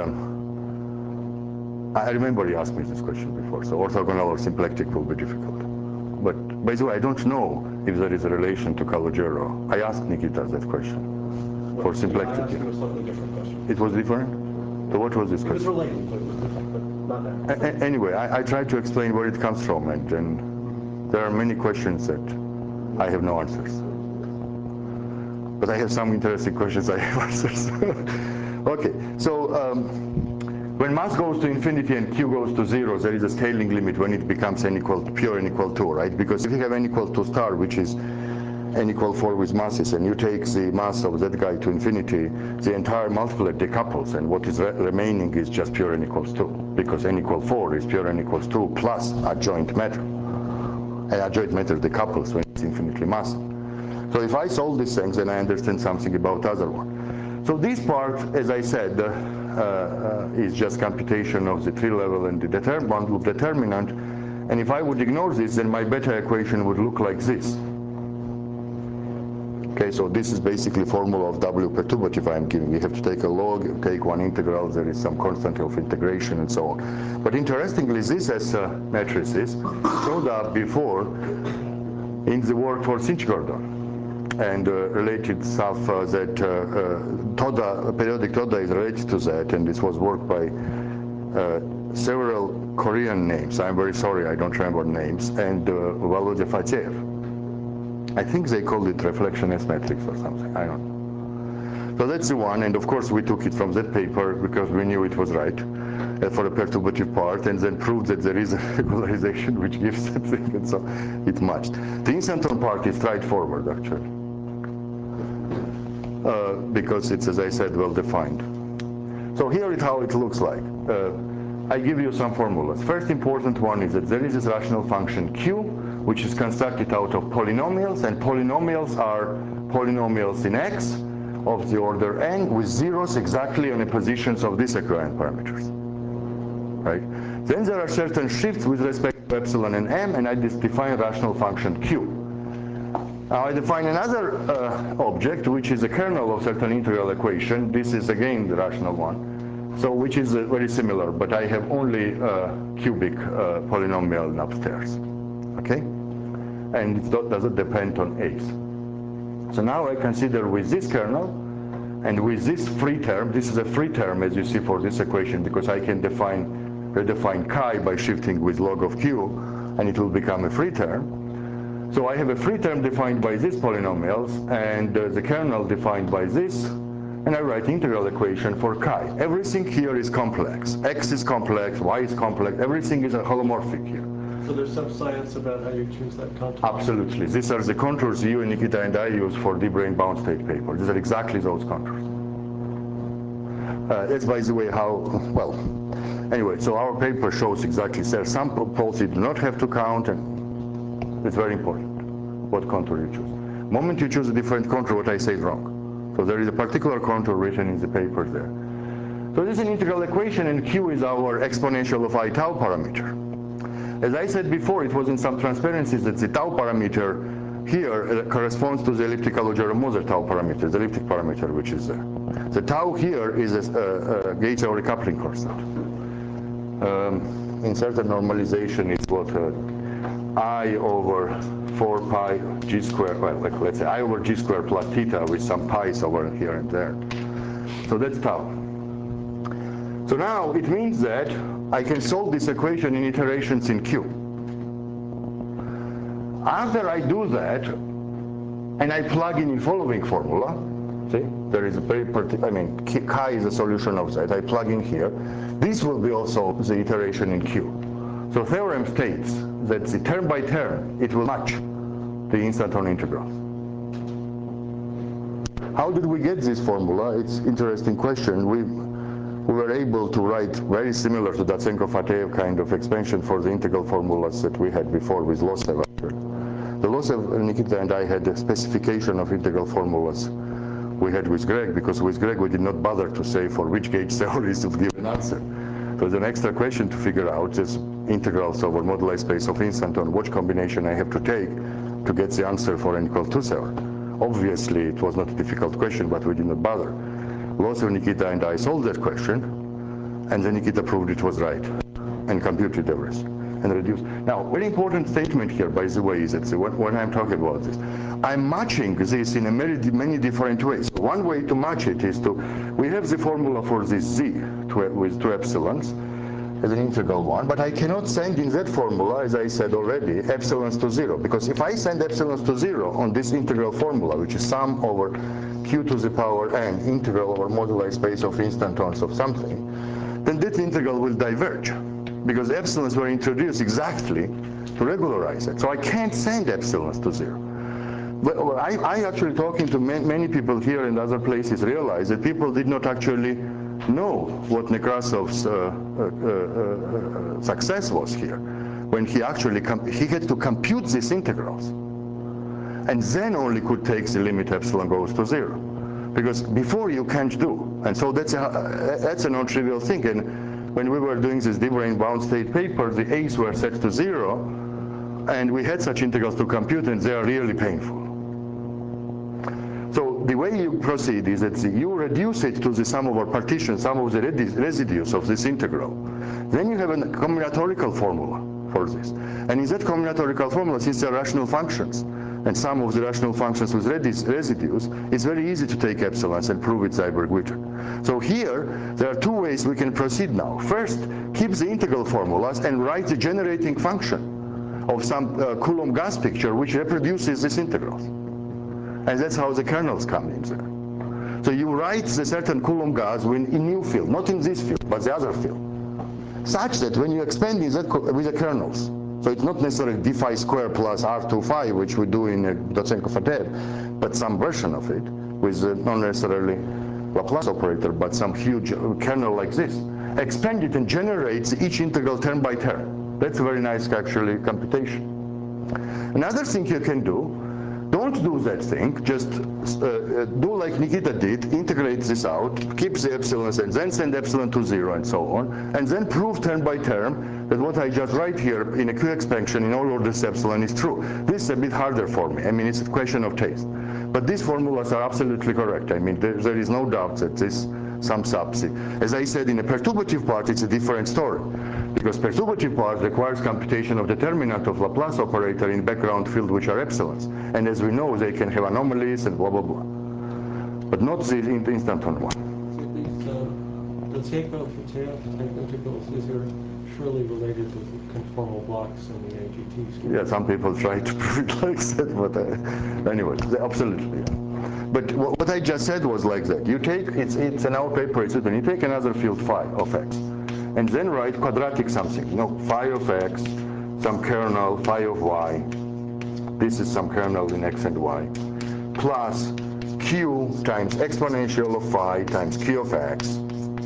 I remember you asked me this question before. So orthogonal or symplectic will be difficult. But by the way, I don't know if there is a relation to Calogero. I asked Nikita that question for symplectic. I asked you a slightly different question. It was different? So what was this It was question? related, but it was different, but not now. Anyway, I tried to explain where it comes from, and there are many questions that I have no answers. But I have some interesting questions I have answers. Okay, so when mass goes to infinity and q goes to 0, there is a scaling limit when it becomes pure n equal 2, right? Because if you have n equal to star, which is n equal 4 with masses, and you take the mass of that guy to infinity, the entire multiplet decouples, and what is remaining is just pure n equals 2, because n equal 4 is pure n equals 2 plus adjoint matter. And adjoint matter decouples when it's infinitely massive. So if I solve these things, then I understand something about other one. So this part, as I said, is just computation of the tree level and the bundle determinant. And if I would ignore this, then my beta equation would look like this. Okay, so this is basically formula of W perturbative I'm giving. You have to take a log, take one integral, there is some constant of integration and so on. But interestingly, this as matrices showed up before in the work for Sinch-Gordon. And related stuff that periodic Toda is related to that, and this was worked by several Korean names. I'm very sorry, I don't remember names, and Volodya Fatyev. I think they called it reflection S matrix or something, I don't know. So that's the one, and of course we took it from that paper because we knew it was right for a perturbative part, and then proved that there is a regularization which gives that thing, and so it matched. The instantron part is straightforward actually, because it's, as I said, well defined. So here is how it looks like. I give you some formulas. First important one is that there is this rational function q, which is constructed out of polynomials, and polynomials are polynomials in x of the order n with zeros exactly on the positions of these equivalent parameters. Right? Then there are certain shifts with respect to epsilon and m, and I just define rational function q. Now I define another object, which is a kernel of certain integral equation. This is again the rational one. So which is very similar, but I have only cubic polynomial upstairs. Okay? And it doesn't depend on a's. So now I consider with this kernel and with this free term, this is a free term as you see for this equation, because I can redefine chi by shifting with log of q, and it will become a free term. So I have a free term defined by these polynomials, and the kernel defined by this, and I write integral equation for chi. Everything here is complex. X is complex, y is complex, everything is a holomorphic here. So there's some science about how you choose that contour? Absolutely. These are the contours you, Nikita, and I use for the brain bound state paper. These are exactly those contours. That's, by the way, how, well, anyway, so our paper shows exactly there are some poles you do not have to count, and it's very important what contour you choose. The moment you choose a different contour, what I say is wrong. So there is a particular contour written in the paper there. So this is an integral equation, and Q is our exponential of I tau parameter. As I said before, it was in some transparencies that the tau parameter here corresponds to the elliptical Jerome-Moser tau parameter, the elliptic parameter which is there. The tau here is a gauge-Taylor coupling constant. In certain normalization, it's what I over 4 pi g squared, well, let's say I over g squared plus theta with some pi's over here and there. So that's tau. So now it means that I can solve this equation in iterations in Q. After I do that, and I plug in following formula, see, there is a very particular, I mean, chi is a solution of that. I plug in here. This will be also the iteration in Q. So theorem states that the term by term, it will match the instanton integrals. How did we get this formula? It's an interesting question. We were able to write very similar to Datsenko-Fateev kind of expansion for the integral formulas that we had before with Losev. The Losev, Nikita and I had a specification of integral formulas we had with Greg, because with Greg we did not bother to say for which gauge theories to give an answer. So the extra question to figure out is integrals over moduli space of instanton, which combination I have to take to get the answer for n equals 2/7. Obviously it was not a difficult question, but we did not bother. Losev, Nikita and I solved that question, and then Nikita proved it was right and computed the rest and reduced. Now, very important statement here, by the way, is that when I'm talking about this, I'm matching this in many different ways. One way to match it is we have the formula for this z with 2 epsilons as an integral one, but I cannot send in that formula, as I said already, epsilons to 0, because if I send epsilons to 0 on this integral formula, which is sum over q to the power n, integral over moduli space of instantons of something, then that integral will diverge, because epsilons were introduced exactly to regularize it. So I can't send epsilons to 0. But I actually, talking to many people here and other places, realized that people did not actually know what Nekrasov's success was here, when he actually he had to compute these integrals, and then only could take the limit epsilon goes to 0, because before you can't do. And so that's a non-trivial thing. And when we were doing this de-Bruijn bound state paper, the a's were set to 0, and we had such integrals to compute, and they are really painful. So the way you proceed is that you reduce it to the sum over partition, sum of the residues of this integral. Then you have a combinatorical formula for this. And in that combinatorical formula, since they are rational functions, and sum of the rational functions with residues, it's very easy to take epsilons and prove it's Seiberg-Witten. So here, there are 2 ways we can proceed now. First, keep the integral formulas and write the generating function of some Coulomb gas picture which reproduces these integrals. And that's how the kernels come in there. So you write the certain Coulomb gas in new field, not in this field, but the other field, such that when you expand in that with the kernels, so it's not necessarily d phi square plus r2 phi, which we do in Datsenko-Fateev, but some version of it with not necessarily Laplace operator, but some huge kernel like this. Expand it and generates each integral term by term. That's a very nice, actually, computation. Another thing you can do, don't do that thing, just do like Nikita did, integrate this out, keep the epsilons, and then send epsilon to 0 and so on, and then prove term by term that what I just write here in a Q expansion in all orders epsilon is true. This is a bit harder for me. I mean, it's a question of taste. But these formulas are absolutely correct. I mean, there is no doubt that this sums up. As I said, in a perturbative part, it's a different story, because perturbative part requires computation of determinant of Laplace operator in background field, which are epsilons. And as we know, they can have anomalies and blah, blah, blah. But not the instanton one. The Datsenko-Fateev integrals, these are surely related to the conformal blocks in the AGT. Yeah, some people try to prove it like that, but anyway, absolutely. Yeah. But what I just said was like that. You take, it's in our paper, it's written, you take another field phi of x, and then write quadratic something, phi of x, some kernel, phi of y, this is some kernel in x and y, plus q times exponential of phi times q of x,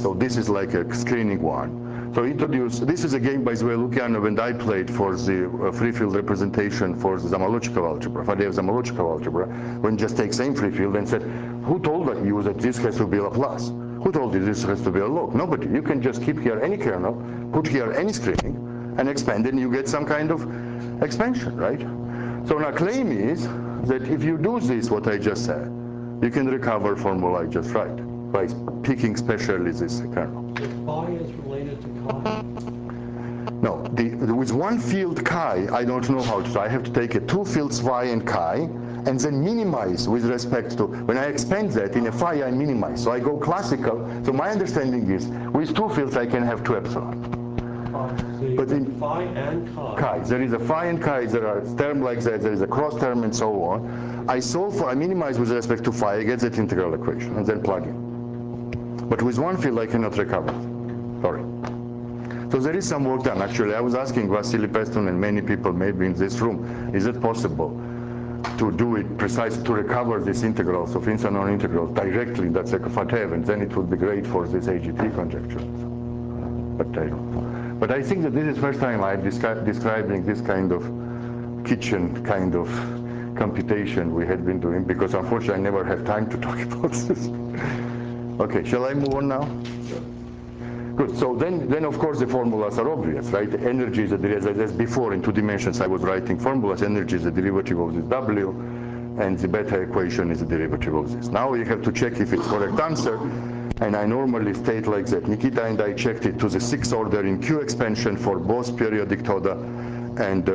So this is like a screening one. So this is a game, by the way, Lukianov and I played for the free field representation for the Zamolodchikov algebra, Fadeev-Zamolodchikov algebra, when just take same free field and said, who told you that this has to be Laplace? Who told you this has to be a log? Nobody. You can just keep here any kernel, put here any screening, and expand it, and you get some kind of expansion, right? So now claim is that if you do this, what I just said, you can recover formula I just write by picking specially this kernel. If phi is related to chi. No, with one field chi, I don't know how to do. I have to take two fields phi and chi, and then minimize with respect to, when I expand that in a phi, I minimize. So I go classical. So my understanding is, with two fields, I can have two epsilon. But in phi and chi. There is a phi and chi, there are terms like that, there is a cross term and so on. I minimize with respect to phi, I get that integral equation, and then plug in. But with one field, I cannot recover. Sorry. So there is some work done. Actually, I was asking Vasily Peston and many people maybe in this room, is it possible to do it precisely, to recover these integrals of infinite integrals directly in that Fadeev, and then it would be great for this AGT conjecture. But I don't know. But I think that this is the first time I'm describing this kind of kitchen kind of computation we had been doing, because unfortunately I never have time to talk about this. Okay, shall I move on now? Good. So then of course the formulas are obvious, right? Energy is as before in 2 dimensions I was writing formulas. Energy is a derivative of this W, and the beta equation is a derivative of this. Now you have to check if it's correct answer, and I normally state like that. Nikita and I checked it to the 6th order in Q expansion for both periodic Toda and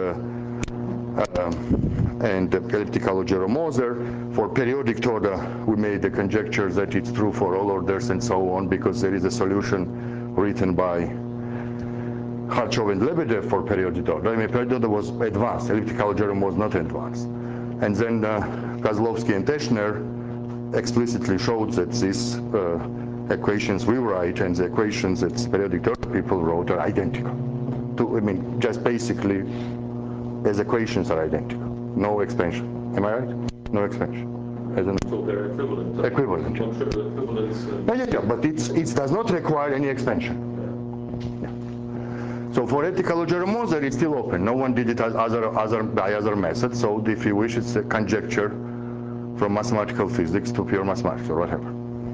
elliptical Ogeron-Moser. For periodic Toda, we made the conjecture that it's true for all orders and so on, because there is a solution written by Kharchov and Lebedev for periodic Toda. I mean, periodic Toda was advanced, elliptical Ogeron was not advanced. And then Kozlovsky and Teschner explicitly showed that these equations we write and the equations that periodic Toda people wrote are identical. Just basically, as equations are identical. No expansion. Am I right? No expansion. So they're equivalent. Equivalent. Functional equivalence. Yeah, but it does not require any expansion. Yeah. So for elliptical Ogeron-Moser, it's still open. No one did it by other methods. So if you wish, it's a conjecture from mathematical physics to pure mathematics or whatever.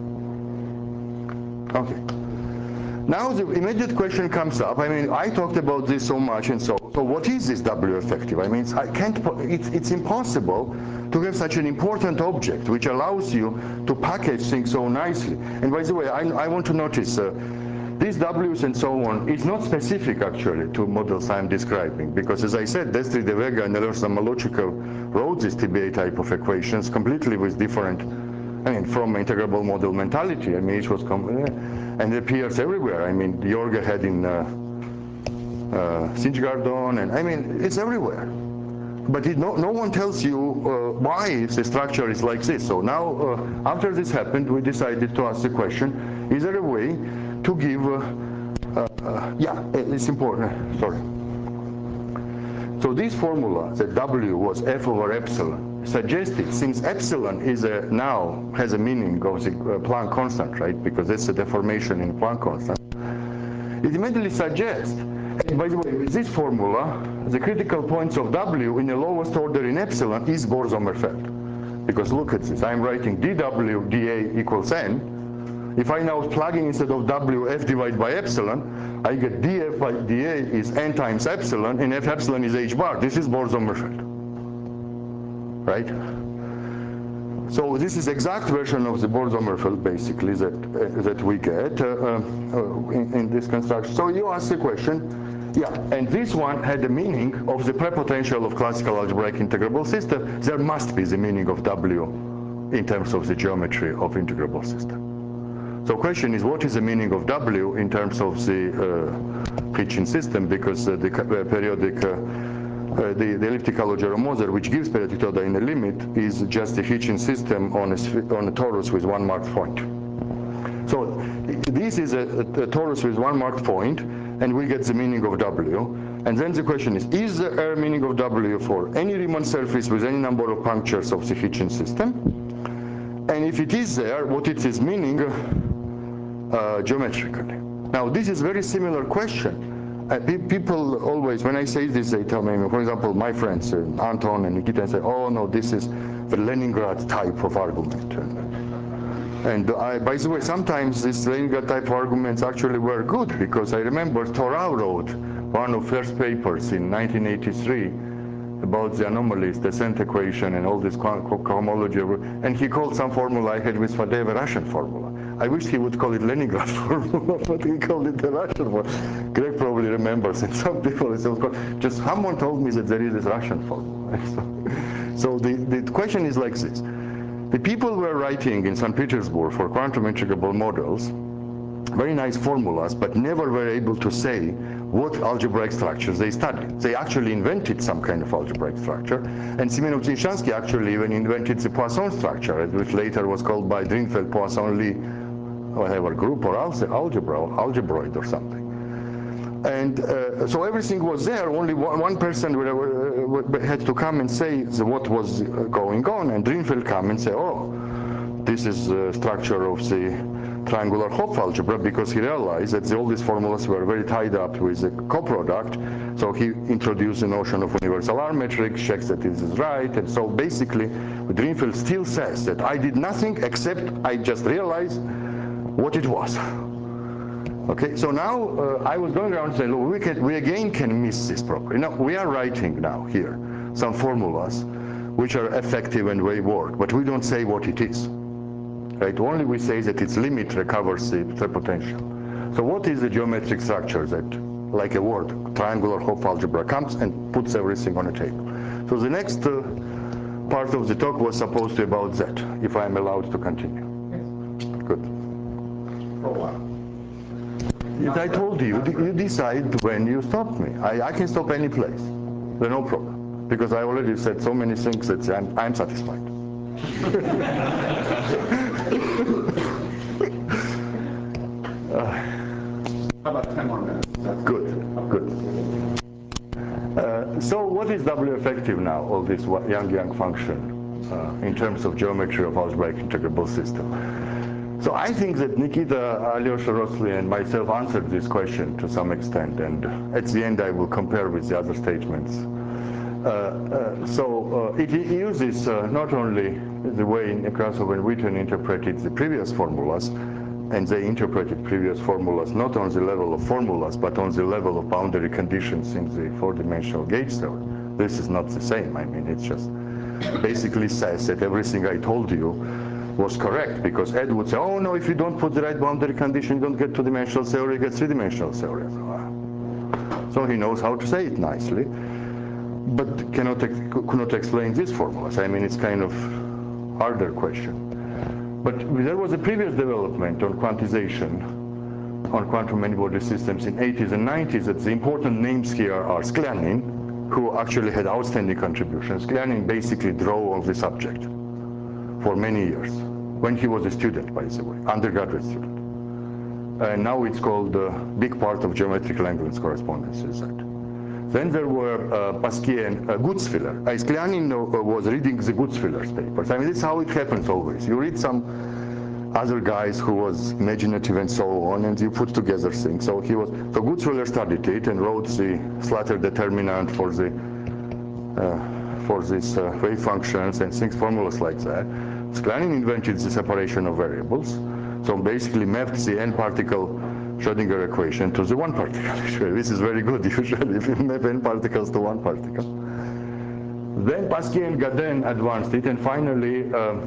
Okay. Now the immediate question comes up. I mean, I talked about this so much, and so what is this W effective? I mean, it's impossible to have such an important object which allows you to package things so nicely. And by the way, I want to notice these W's and so on is not specific actually to models I'm describing, because as I said, Destri, De Vega and Ehlers-Zamolodchikov wrote this TBA type of equations completely with different, from integrable model mentality. I mean, it was and it appears everywhere. I mean, Jorge had in Sinch-Gardon, and I mean, it's everywhere. But no one tells you why the structure is like this. So now, after this happened, we decided to ask the question, is there a way to give, yeah, it's important, sorry. So this formula, that W was F over epsilon, suggested, since epsilon is now has a meaning of the Planck constant, right? Because it's a deformation in Planck constant. It immediately suggests, and by the way, with this formula, the critical points of W in the lowest order in epsilon is Bohr-Sommerfeld. Because look at this, I'm writing dW dA equals n. If I now plug in instead of W, F divided by epsilon, I get dF by dA is n times epsilon, and F epsilon is h bar. This is Bohr-Sommerfeld, right? So this is exact version of the Bohr-Sommerfeld, basically, that we get in this construction. So you ask the question, yeah, and this one had the meaning of the prepotential of classical algebraic integrable system. There must be the meaning of W in terms of the geometry of integrable system. So question is, what is the meaning of W in terms of the Hitchin system? Because the periodic, the elliptical Ogeron-Moser, which gives periodic Toda in a limit, is just a Hitchin system on a torus with one marked point. So this is a torus with one marked point, and we get the meaning of W. And then the question is there a meaning of W for any Riemann surface with any number of punctures of the Hitchin system? And if it is there, what is its meaning geometrically. Now, this is very similar question. People always, when I say this, they tell me, for example, my friends, Anton and Nikita, say, oh no, this is the Leningrad type of argument. And by the way, sometimes these Leningrad type arguments actually were good, because I remember Torau wrote one of first papers in 1983 about the anomalies, descent equation, and all this cohomology, and he called some formula I had with Fadeev a Russian formula. I wish he would call it Leningrad formula, but he called it the Russian one. Greg probably remembers, and some people, just someone told me that there is this Russian formula. So the question is like this. The people were writing in St. Petersburg for quantum integrable models, very nice formulas, but never were able to say what algebraic structures they studied. They actually invented some kind of algebraic structure, and Simonov-Zhishansky actually even invented the Poisson structure, which later was called by Drinfeld Poisson-Lie, whatever group, or algebroid or something. And so everything was there, only one person had to come and say what was going on, and Drinfeld come and say, oh, this is the structure of the triangular Hopf algebra, because he realized that all these formulas were very tied up with the coproduct. So he introduced the notion of universal R metric, checks that this is right, and so basically Drinfeld still says that I did nothing except I just realized what it was. Okay, so now I was going around saying, look, we again can miss this property. Now we are writing now here some formulas which are effective and they work, but we don't say what it is. Right? Only we say that its limit recovers the potential. So what is the geometric structure that, like a word, triangular Hopf algebra, comes and puts everything on a table? So the next part of the talk was supposed to be about that, if I'm allowed to continue. Good. For a while. As I told you, you decide when you stop me. I can stop any place. There's no problem. Because I already said so many things that I'm satisfied. How about 10 more minutes? Good, good. So what is W effective now, all this Yang-Yang function, in terms of geometry of algebraic integrable system? So I think that Nikita, Alyosha Rosly, and myself answered this question to some extent, and at the end I will compare with the other statements. It uses not only the way Nekrasov and Witten interpreted the previous formulas, and they interpreted previous formulas not on the level of formulas, but on the level of boundary conditions in the four-dimensional gauge theory. This is not the same. I mean, it just basically says that everything I told you was correct, because Ed would say, oh no, if you don't put the right boundary condition, you don't get two-dimensional theory, you get three-dimensional theory. So he knows how to say it nicely, but could not explain these formulas. I mean, it's kind of harder question. But there was a previous development on quantization, on quantum many-body systems in 80s and 90s, that the important names here are Sklyanin, who actually had outstanding contributions. Sklyanin basically drove on the subject for many years, when he was a student, by the way, undergraduate student. And now it's called a big part of geometrical Langlands correspondence is that. Then there were Pasquier and Gutzwiller. Sklyanin was reading the Gutzwiller's papers. I mean, this is how it happens always. You read some other guys who was imaginative and so on, and you put together things. So Gutzwiller studied it and wrote the Slater determinant for these wave functions and things, formulas like that. Sklyanin invented the separation of variables. So basically mapped the n-particle Schrödinger equation to the one particle. This is very good usually if you map n particles to one particle. Then Pasquier and Gaden advanced it, and finally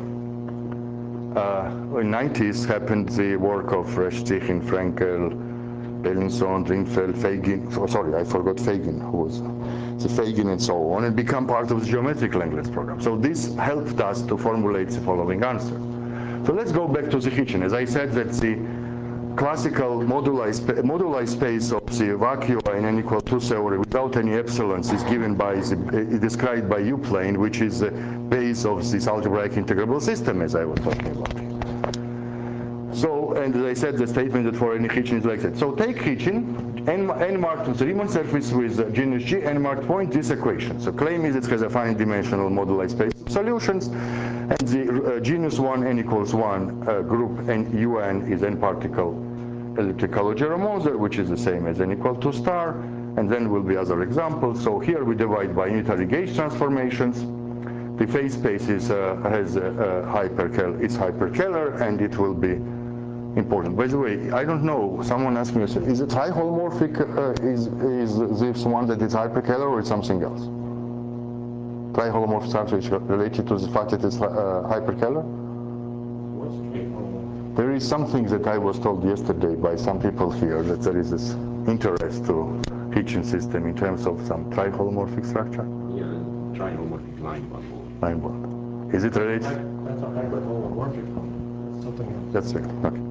in 90s happened the work of Reshchin, Frenkel, Bellinson, Drinfeld, Fagin. Oh, sorry, I forgot Fagin, who was the Fagin and so on, and become part of the geometric Langlands program. So this helped us to formulate the following answer. So let's go back to the Hitchin. As I said, that the classical moduli space of the vacuum in n equal 2 theory without any epsilons is given by described by U-plane, which is the base of this algebraic integrable system, as I was talking about. So, and as I said, the statement that for any Hitchin is like that. So take Hitchin, n marked with the Riemann surface with genus G, n marked point, this equation. So claim is it has a finite dimensional moduli space of solutions, and the genus 1 n equals 1 group, and un is n particle elliptical Auger-Moser, which is the same as n equal to star, and then will be other examples. So here we divide by unitary gauge transformations. The phase space is hyperkähler, and it will be important. By the way, I don't know, someone asked me, is it triholomorphic, is this one that is hyperkähler, or is something else? Triholomorphic structure is related to the fact that it's hyperkähler? What's triholomorphic? There is something that I was told yesterday by some people here, that there is this interest to Hitchin system in terms of some triholomorphic structure. Yeah, triholomorphic line bundle. Line bond. Is it related? That's a hyperholomorphic one. That's something else. That's it. Okay.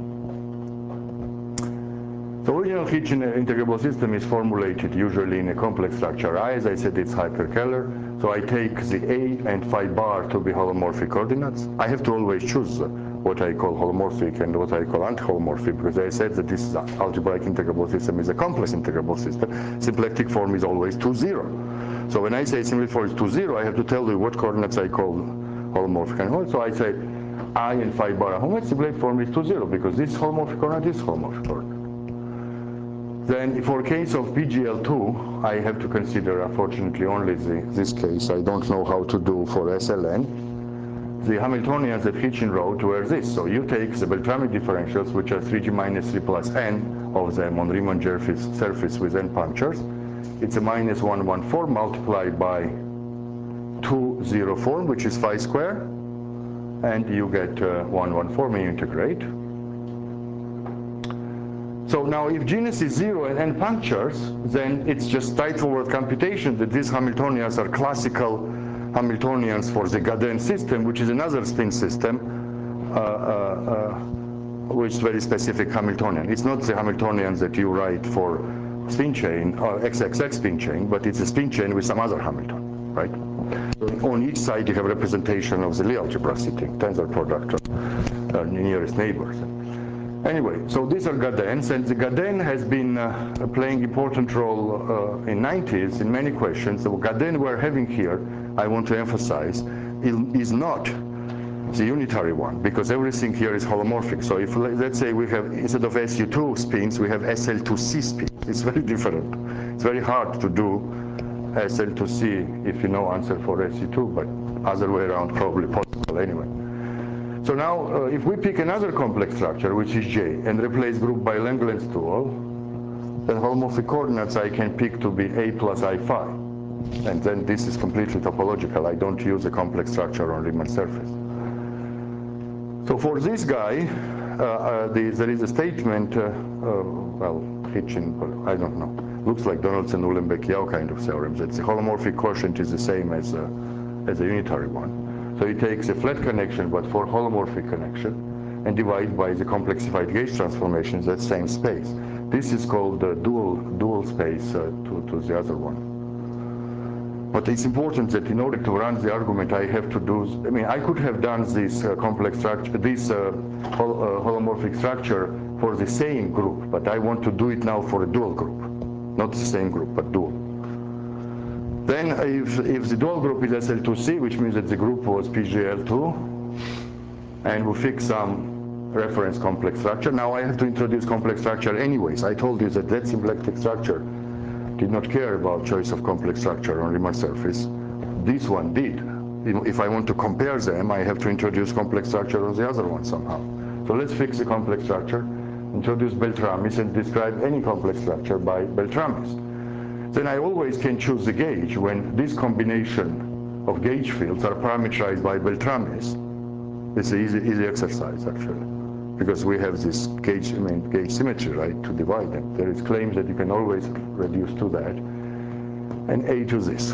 The original Hitchin integrable system is formulated usually in a complex structure I. As I said, it's hyperkähler. So I take the A and phi bar to be holomorphic coordinates. I have to always choose what I call holomorphic and what I call antiholomorphic, because I said that this algebraic integrable system is a complex integrable system. Symplectic form is always 2, 0. So when I say symplectic form is 2, 0, I have to tell you what coordinates I call holomorphic. And also I say I and phi bar are homomorphic. Symplectic form is 2, 0, because this holomorphic coordinate is holomorphic coordinate. Then for case of PGL2, I have to consider, unfortunately, only this case. I don't know how to do for SLN. The Hamiltonians that Hitchin wrote were this. So you take the Beltrami differentials, which are 3g minus 3 plus n of them on Riemann surface with n punctures. It's a minus 114 multiplied by 2, 0 form, which is phi square. And you get 114 when you integrate. So now if genus is 0 and n punctures, then it's just straightforward computation that these Hamiltonians are classical Hamiltonians for the Gaden system, which is another spin system, which is very specific Hamiltonian. It's not the Hamiltonians that you write for spin chain or XXX spin chain, but it's a spin chain with some other Hamilton, right? So on each side you have representation of the Lie algebra sitting, tensor product of nearest neighbors. Anyway, so these are Gadens, and the Gaden has been playing important role in 90s in many questions. The Gaden we're having here, I want to emphasize, is not the unitary one, because everything here is holomorphic. So if, let's say, we have, instead of SU2 spins, we have SL2C spins. It's very different. It's very hard to do SL2C if you know answer for SU2, but other way around probably possible anyway. So now, if we pick another complex structure, which is J, and replace group by Langlands dual, then holomorphic coordinates I can pick to be A plus I phi. And then this is completely topological. I don't use a complex structure on Riemann surface. So for this guy, there is a statement, well, Hitchin, I don't know. Looks like Donaldson-Uhlenbeck-Yau kind of theorem, that the holomorphic quotient is the same as a unitary one. So he takes a flat connection, but for holomorphic connection, and divide by the complexified gauge transformations, that same space. This is called the dual space to the other one. But it's important that in order to run the argument, I have to do, I mean, I could have done this complex structure, this holomorphic structure for the same group, but I want to do it now for a dual group. Not the same group, but dual. Then if the dual group is SL2C, which means that the group was PGL2, and we fix some reference complex structure. Now I have to introduce complex structure anyways. I told you that symplectic structure did not care about choice of complex structure on Riemann surface. This one did. If I want to compare them, I have to introduce complex structure on the other one somehow. So let's fix the complex structure, introduce Beltramis, and describe any complex structure by Beltramis. Then I always can choose the gauge when this combination of gauge fields are parameterized by Beltramis. It's an easy exercise actually, because we have this gauge symmetry, right, to divide them. There is claims that you can always reduce to that, and A to this.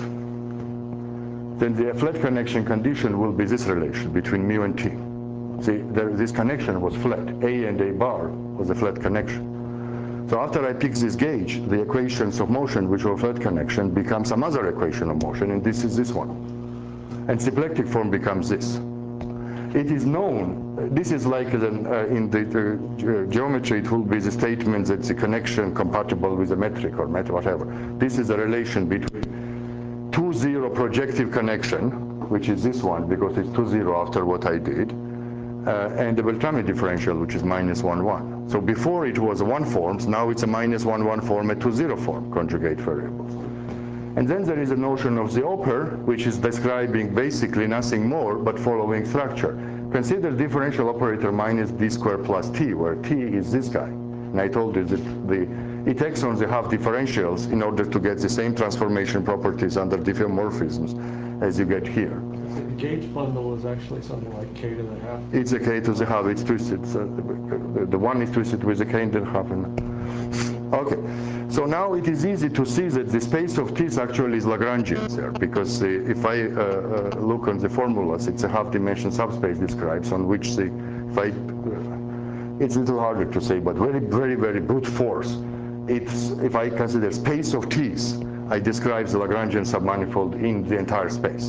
Then the flat connection condition will be this relation between mu and T. See, this connection was flat. A and A bar was a flat connection. So after I pick this gauge, the equations of motion, which were flat connection, become some other equation of motion, and this is this one. And symplectic form becomes this. It is known, this is like in the geometry, it will be the statement that the connection compatible with the metric or whatever. This is the relation between 2, 0 projective connection, which is this one, because it's 2, 0 after what I did, and the Beltrami differential, which is minus 1, 1. So before it was 1 forms, now it's a -1 form, a 2 form, conjugate variables. And then there is a notion of the operator, which is describing basically nothing more but following structure. Consider differential operator minus d squared plus t, where t is this guy. And I told you that it acts on the half differentials in order to get the same transformation properties under diffeomorphisms as you get here. The gauge bundle is actually something like k to the half. It's a k to the half, it's twisted. So the one is twisted with a k to the half. Okay, so now it is easy to see that the space of t actually is Lagrangian there, because if I look on the formulas, it's a half-dimension subspace describes on which it's a little harder to say, but very, very, very brute force. If I consider space of t's, I describe the Lagrangian submanifold in the entire space.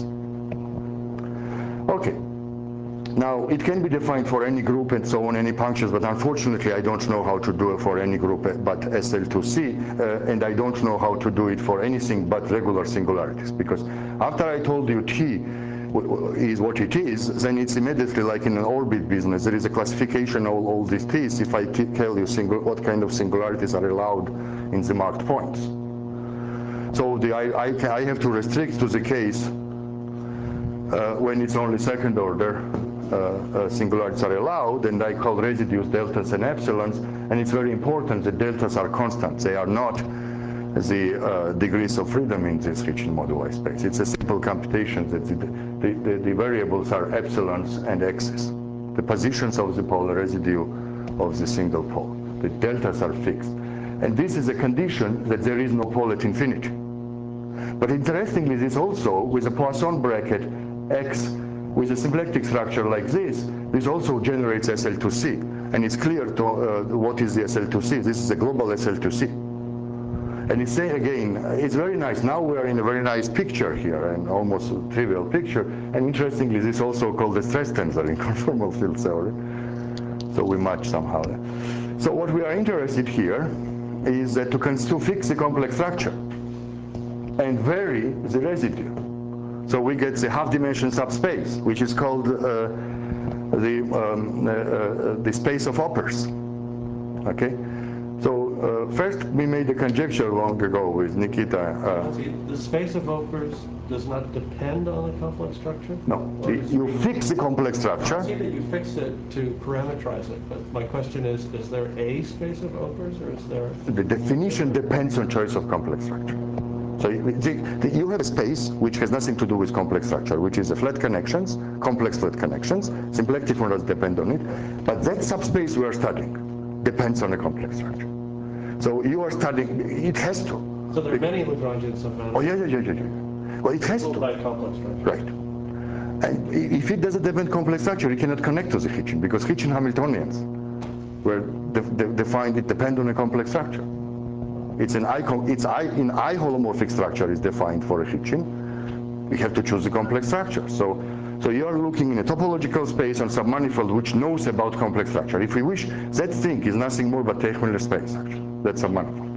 Okay. Now, it can be defined for any group and so on, any punctures, but unfortunately, I don't know how to do it for any group but SL2C, and I don't know how to do it for anything but regular singularities, because after I told you T is what it is, then it's immediately like in an orbit business. There is a classification of all these T's if I tell you what kind of singularities are allowed in the marked points. So I have to restrict to the case when it's only second order singularities are allowed, and I call residues deltas and epsilons, and it's very important that deltas are constant. They are not the degrees of freedom in this Hitchin moduli space. It's a simple computation that the variables are epsilons and x's, the positions of the polar residue of the single pole. The deltas are fixed. And this is a condition that there is no pole at infinity. But interestingly, this also, with a Poisson bracket x with a symplectic structure like this also generates SL2C. And it's clear what is the SL2C. This is a global SL2C. And it's saying again, it's very nice. Now we are in a very nice picture here, an almost trivial picture. And interestingly, this is also called the stress tensor in conformal field theory. So we match somehow. So what we are interested here is that to fix the complex structure and vary the residue. So we get the half-dimension subspace, which is called the space of operators. Okay. So first we made a conjecture long ago with Nikita. The space of operators does not depend on the complex structure? No, you fix the complex structure. I see that you fix it to parameterize it, but my question is there a space of operators, or is there? The definition depends on choice of complex structure. So you have a space which has nothing to do with complex structure, which is the flat connections, complex flat connections. Symplectic models depend on it, but that subspace we are studying depends on a complex structure. So you are studying, it has to. So there are many Lagrangian submanifolds. Oh, yeah. Well, it has to. By complex structure. Right. And if it doesn't depend complex structure, it cannot connect to the Hitchin, because Hitchin Hamiltonians were defined, it depend on a complex structure. It's in I holomorphic structure is defined for a Hitchin. We have to choose a complex structure. So you are looking in a topological space on submanifold which knows about complex structure. If we wish, that thing is nothing more but Teichmüller space, actually. That's submanifold.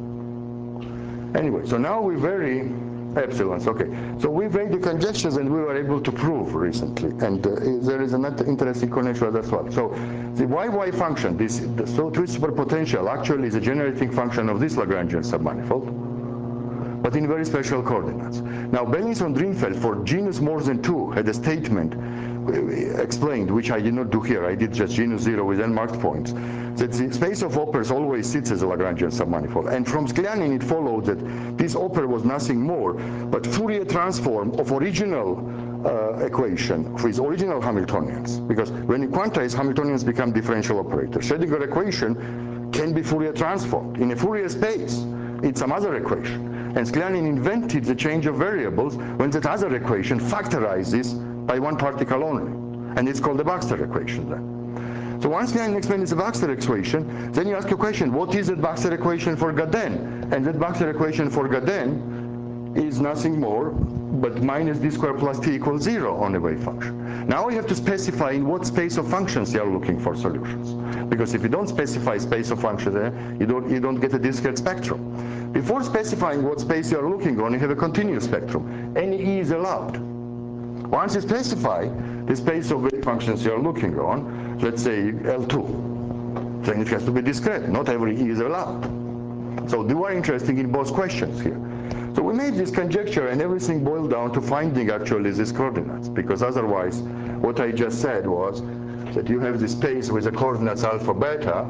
Anyway, so now we vary epsilons. Okay, so we made the conjectures and we were able to prove recently, and there is an interesting connection as well. So the YY function, the twist superpotential, actually is a generating function of this Lagrangian submanifold, but in very special coordinates. Now, Beilinson-Drinfeld for genus more than 2 had a statement explained, which I did not do here. I did just genus 0 with n-marked points, that the space of operators always sits as a Lagrangian submanifold. And from Sklianin, it followed that this operator was nothing more but Fourier transform of original equation with original Hamiltonians. Because when you quantize, Hamiltonians become differential operators. Schrödinger equation can be Fourier transformed. In a Fourier space, it's some other equation. And Sklianin invented the change of variables when that other equation factorizes by one particle only. And it's called the Baxter equation then. So once Sklianin explains the Baxter equation, then you ask a question, what is that Baxter equation for Gaden? And that Baxter equation for Gaden is nothing more but minus d squared plus t equals 0 on a wave function. Now you have to specify in what space of functions you are looking for solutions. Because if you don't specify space of functions there, you don't get a discrete spectrum. Before specifying what space you are looking on, you have a continuous spectrum. Any E is allowed. Once you specify the space of wave functions you are looking on, let's say L2. then it has to be discrete. Not every E is allowed. So they were interested in both questions here. So we made this conjecture, and everything boiled down to finding actually these coordinates, because otherwise what I just said was that you have this space with the coordinates alpha, beta,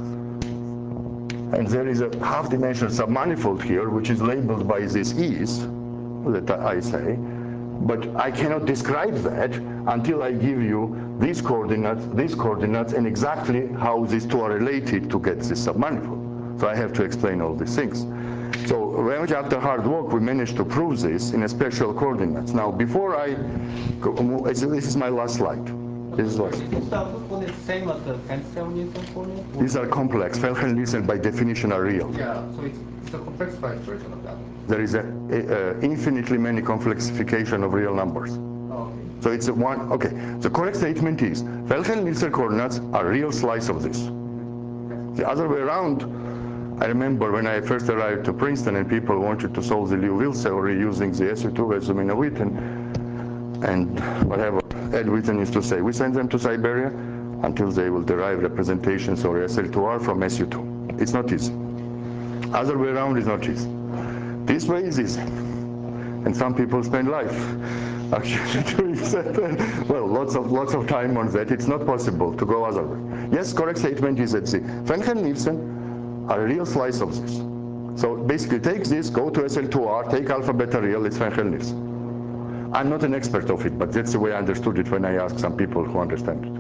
and there is a half-dimensional submanifold here, which is labeled by these E's that I say, but I cannot describe that until I give you these coordinates, and exactly how these two are related to get this submanifold. So I have to explain all these things. So very much after hard work, we managed to prove this in a special coordinates. Now, before I go, this is my last slide. This is last. Is this coordinate same as the Fenstel-Nielsen coordinate? These are complex. Fenstel-Nielsen by definition are real. Yeah, so it's a complexified version of that. There is a infinitely many complexification of real numbers. Oh, okay. So it's a one, okay. The correct statement is Fenstel-Nielsen coordinates are a real slice of this. The other way around, I remember when I first arrived to Princeton and people wanted to solve the Liouville theory using the SU2 Zumina Witten and whatever. Ed Witten used to say, we send them to Siberia until they will derive representations or SL2R from SU2. It's not easy. Other way around is not easy. This way is easy. And some people spend life actually doing that. Well, lots of time on that. It's not possible to go other way. Yes, correct statement is that the Fenstel-Nielsen are a real slice of this. So basically take this, go to SL2R, take alpha beta real, it's Fenstel-Nielsen. I'm not an expert of it, but that's the way I understood it when I asked some people who understand it.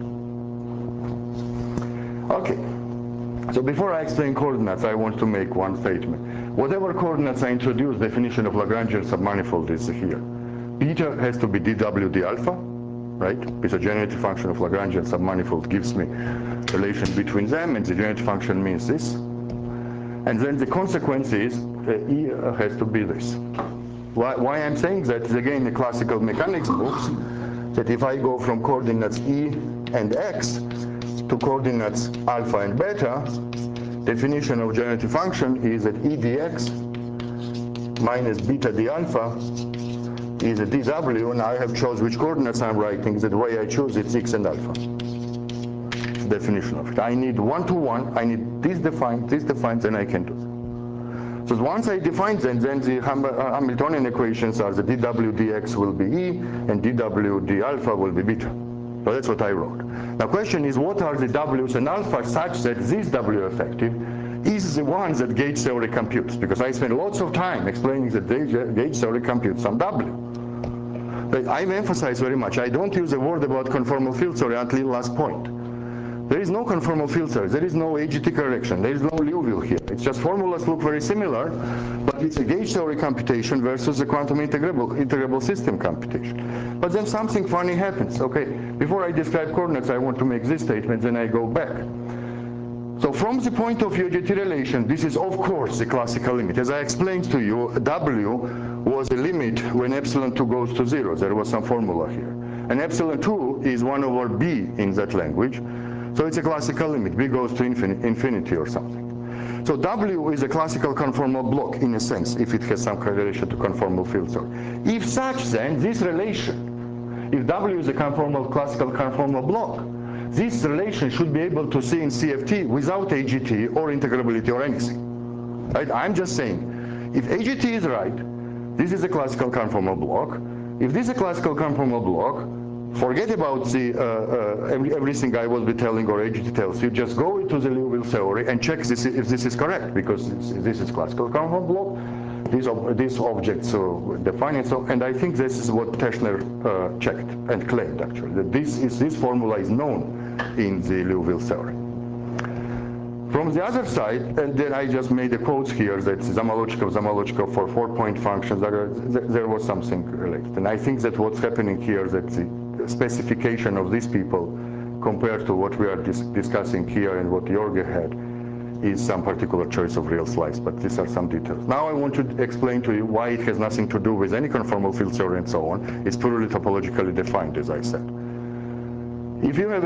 Okay, so before I explain coordinates, I want to make one statement. Whatever coordinates I introduce, definition of Lagrangian submanifold is here. Beta has to be dw d alpha, right? Because a generative function of Lagrangian submanifold gives me relation between them, and the generative function means this. And then the consequence is E has to be this. Why I'm saying that is again the classical mechanics books, that if I go from coordinates E and X to coordinates alpha and beta, definition of generative function is that E dx minus beta d alpha is a dw, and I have chose which coordinates I'm writing. The way I choose it's X and alpha. Definition of it. I need one-to-one, I need this defined, then I can do it. So once I define them, then the Hamiltonian equations are the dw dx will be E and dw d alpha will be beta. So that's what I wrote. Now question is, what are the w's and alpha such that this w effective is the one that gauge theory computes? Because I spent lots of time explaining that gauge theory computes some w. But I've emphasized very much, I don't use a word about conformal field theory until last point. There is no conformal field theory, there is no AGT correction, there is no Liouville here. It's just formulas look very similar, but it's a gauge theory computation versus a quantum integrable system computation. But then something funny happens. Okay, before I describe coordinates, I want to make this statement, then I go back. So from the point of view of AGT relation, this is of course the classical limit. As I explained to you, W was a limit when epsilon 2 goes to 0. There was some formula here. And epsilon 2 is 1 over B in that language. So it's a classical limit. B goes to infinity or something. So W is a classical conformal block in a sense, if it has some correlation to conformal field theory. If such, then this relation, if W is a classical conformal block, this relation should be able to see in CFT without AGT or integrability or anything. Right? I'm just saying, if AGT is right, this is a classical conformal block. If this is a classical conformal block, forget about the everything I will be telling or AGT tells you. Just go into the Liouville theory and check this, if this is correct, because this is classical conformal block. These objects define it. So, and I think this is what Teschner checked and claimed actually, that this formula is known in the Liouville theory. From the other side, and then I just made the quotes here that Zamolodchikov for 4-point functions, there was something related. And I think that what's happening here, that the specification of these people compared to what we are discussing here and what Jorge had, is some particular choice of real slice, but these are some details. Now I want to explain to you why it has nothing to do with any conformal field theory and so on. It's purely topologically defined, as I said. If you have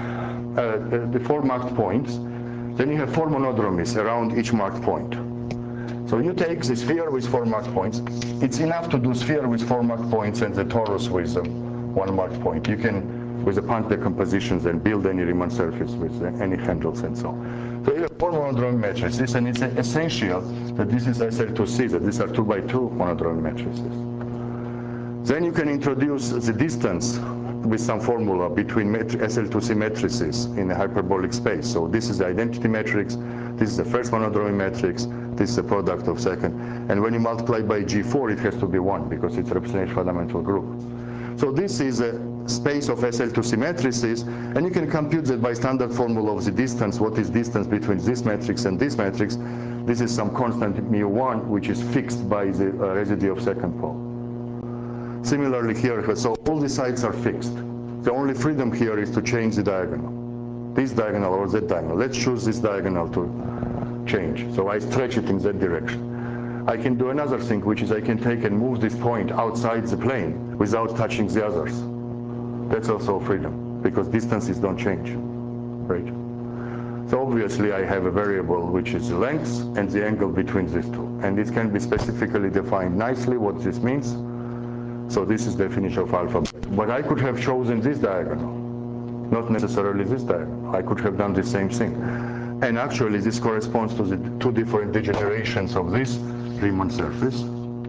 the 4 marked points, then you have 4 monodromies around each marked point. So you take the sphere with 4 marked points. It's enough to do sphere with 4 marked points and the torus with 1 marked point. You can with the point decompositions and build any Riemann surface with any handles and so on. So you have 4 monodromy matrices, and it's essential that this is SL2C, that these are 2 by 2 monodromy matrices. Then you can introduce the distance with some formula between SL2C matrices in a hyperbolic space. So this is the identity matrix, this is the first monodromy matrix, this is the product of second. And when you multiply by G4, it has to be 1 because it's a representation fundamental group. So this is a space of SL2C matrices, and you can compute that by standard formula of the distance. What is distance between this matrix and this matrix? This is some constant mu1, which is fixed by the residue of second pole. Similarly here, so all the sides are fixed. The only freedom here is to change the diagonal. This diagonal or that diagonal. Let's choose this diagonal to change. So I stretch it in that direction. I can do another thing, which is I can take and move this point outside the plane without touching the others. That's also freedom, because distances don't change, right? So obviously I have a variable which is the length and the angle between these two. And it can be specifically defined nicely what this means. So this is the definition of alpha. But I could have chosen this diagonal, not necessarily this diagonal. I could have done the same thing. And actually this corresponds to the 2 different degenerations of this Riemann surface.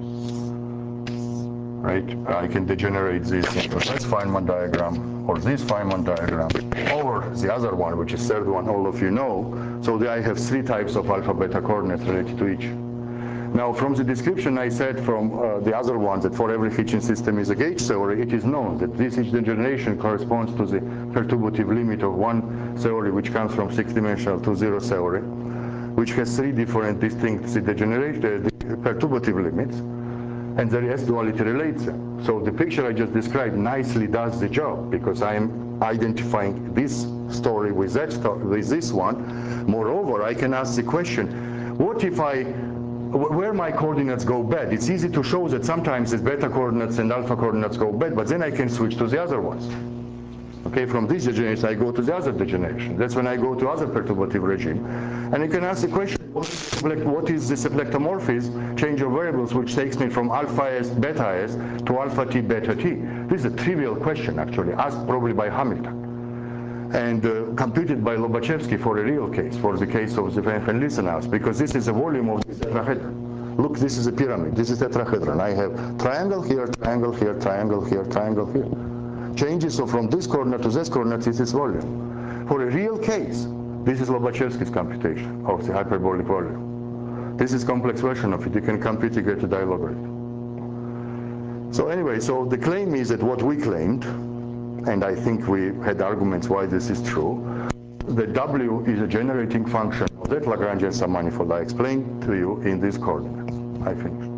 Right? I can degenerate this into this Feynman diagram, or this Feynman diagram, or the other one, which is third one, all of you know. So I have 3 types of alpha beta coordinates related to each. Now, from the description I said from the other ones that for every Hitchin system is a gauge theory, it is known that this each degeneration corresponds to the perturbative limit of one theory, which comes from 6-dimensional to 0 theory, which has 3 different distinct perturbative limits, and the S duality relates them. So the picture I just described nicely does the job, because I am identifying this story with that story, with this one. Moreover, I can ask the question, what if where my coordinates go bad? It's easy to show that sometimes the beta coordinates and alpha coordinates go bad, but then I can switch to the other ones. Okay, from this degeneration I go to the other degeneration. That's when I go to other perturbative regime. And you can ask the question, what is this eplectomorphism, change of variables, which takes me from alpha S, beta S to alpha T, beta T? This is a trivial question, actually, asked probably by Hamilton, and computed by Lobachevsky for a real case, for the case of the Van Listen house, because this is the volume of the tetrahedron. Look, this is a pyramid, this is tetrahedron. I have triangle here, triangle here, triangle here, triangle here. Changes from this coordinate to this coordinate is this volume. For a real case, this is Lobachevsky's computation of the hyperbolic volume. This is complex version of it. You can compute to get a dilogarithm. So anyway, so the claim is that what we claimed, and I think we had arguments why this is true, that W is a generating function of that Lagrangian submanifold I explained to you in these coordinates. I finished.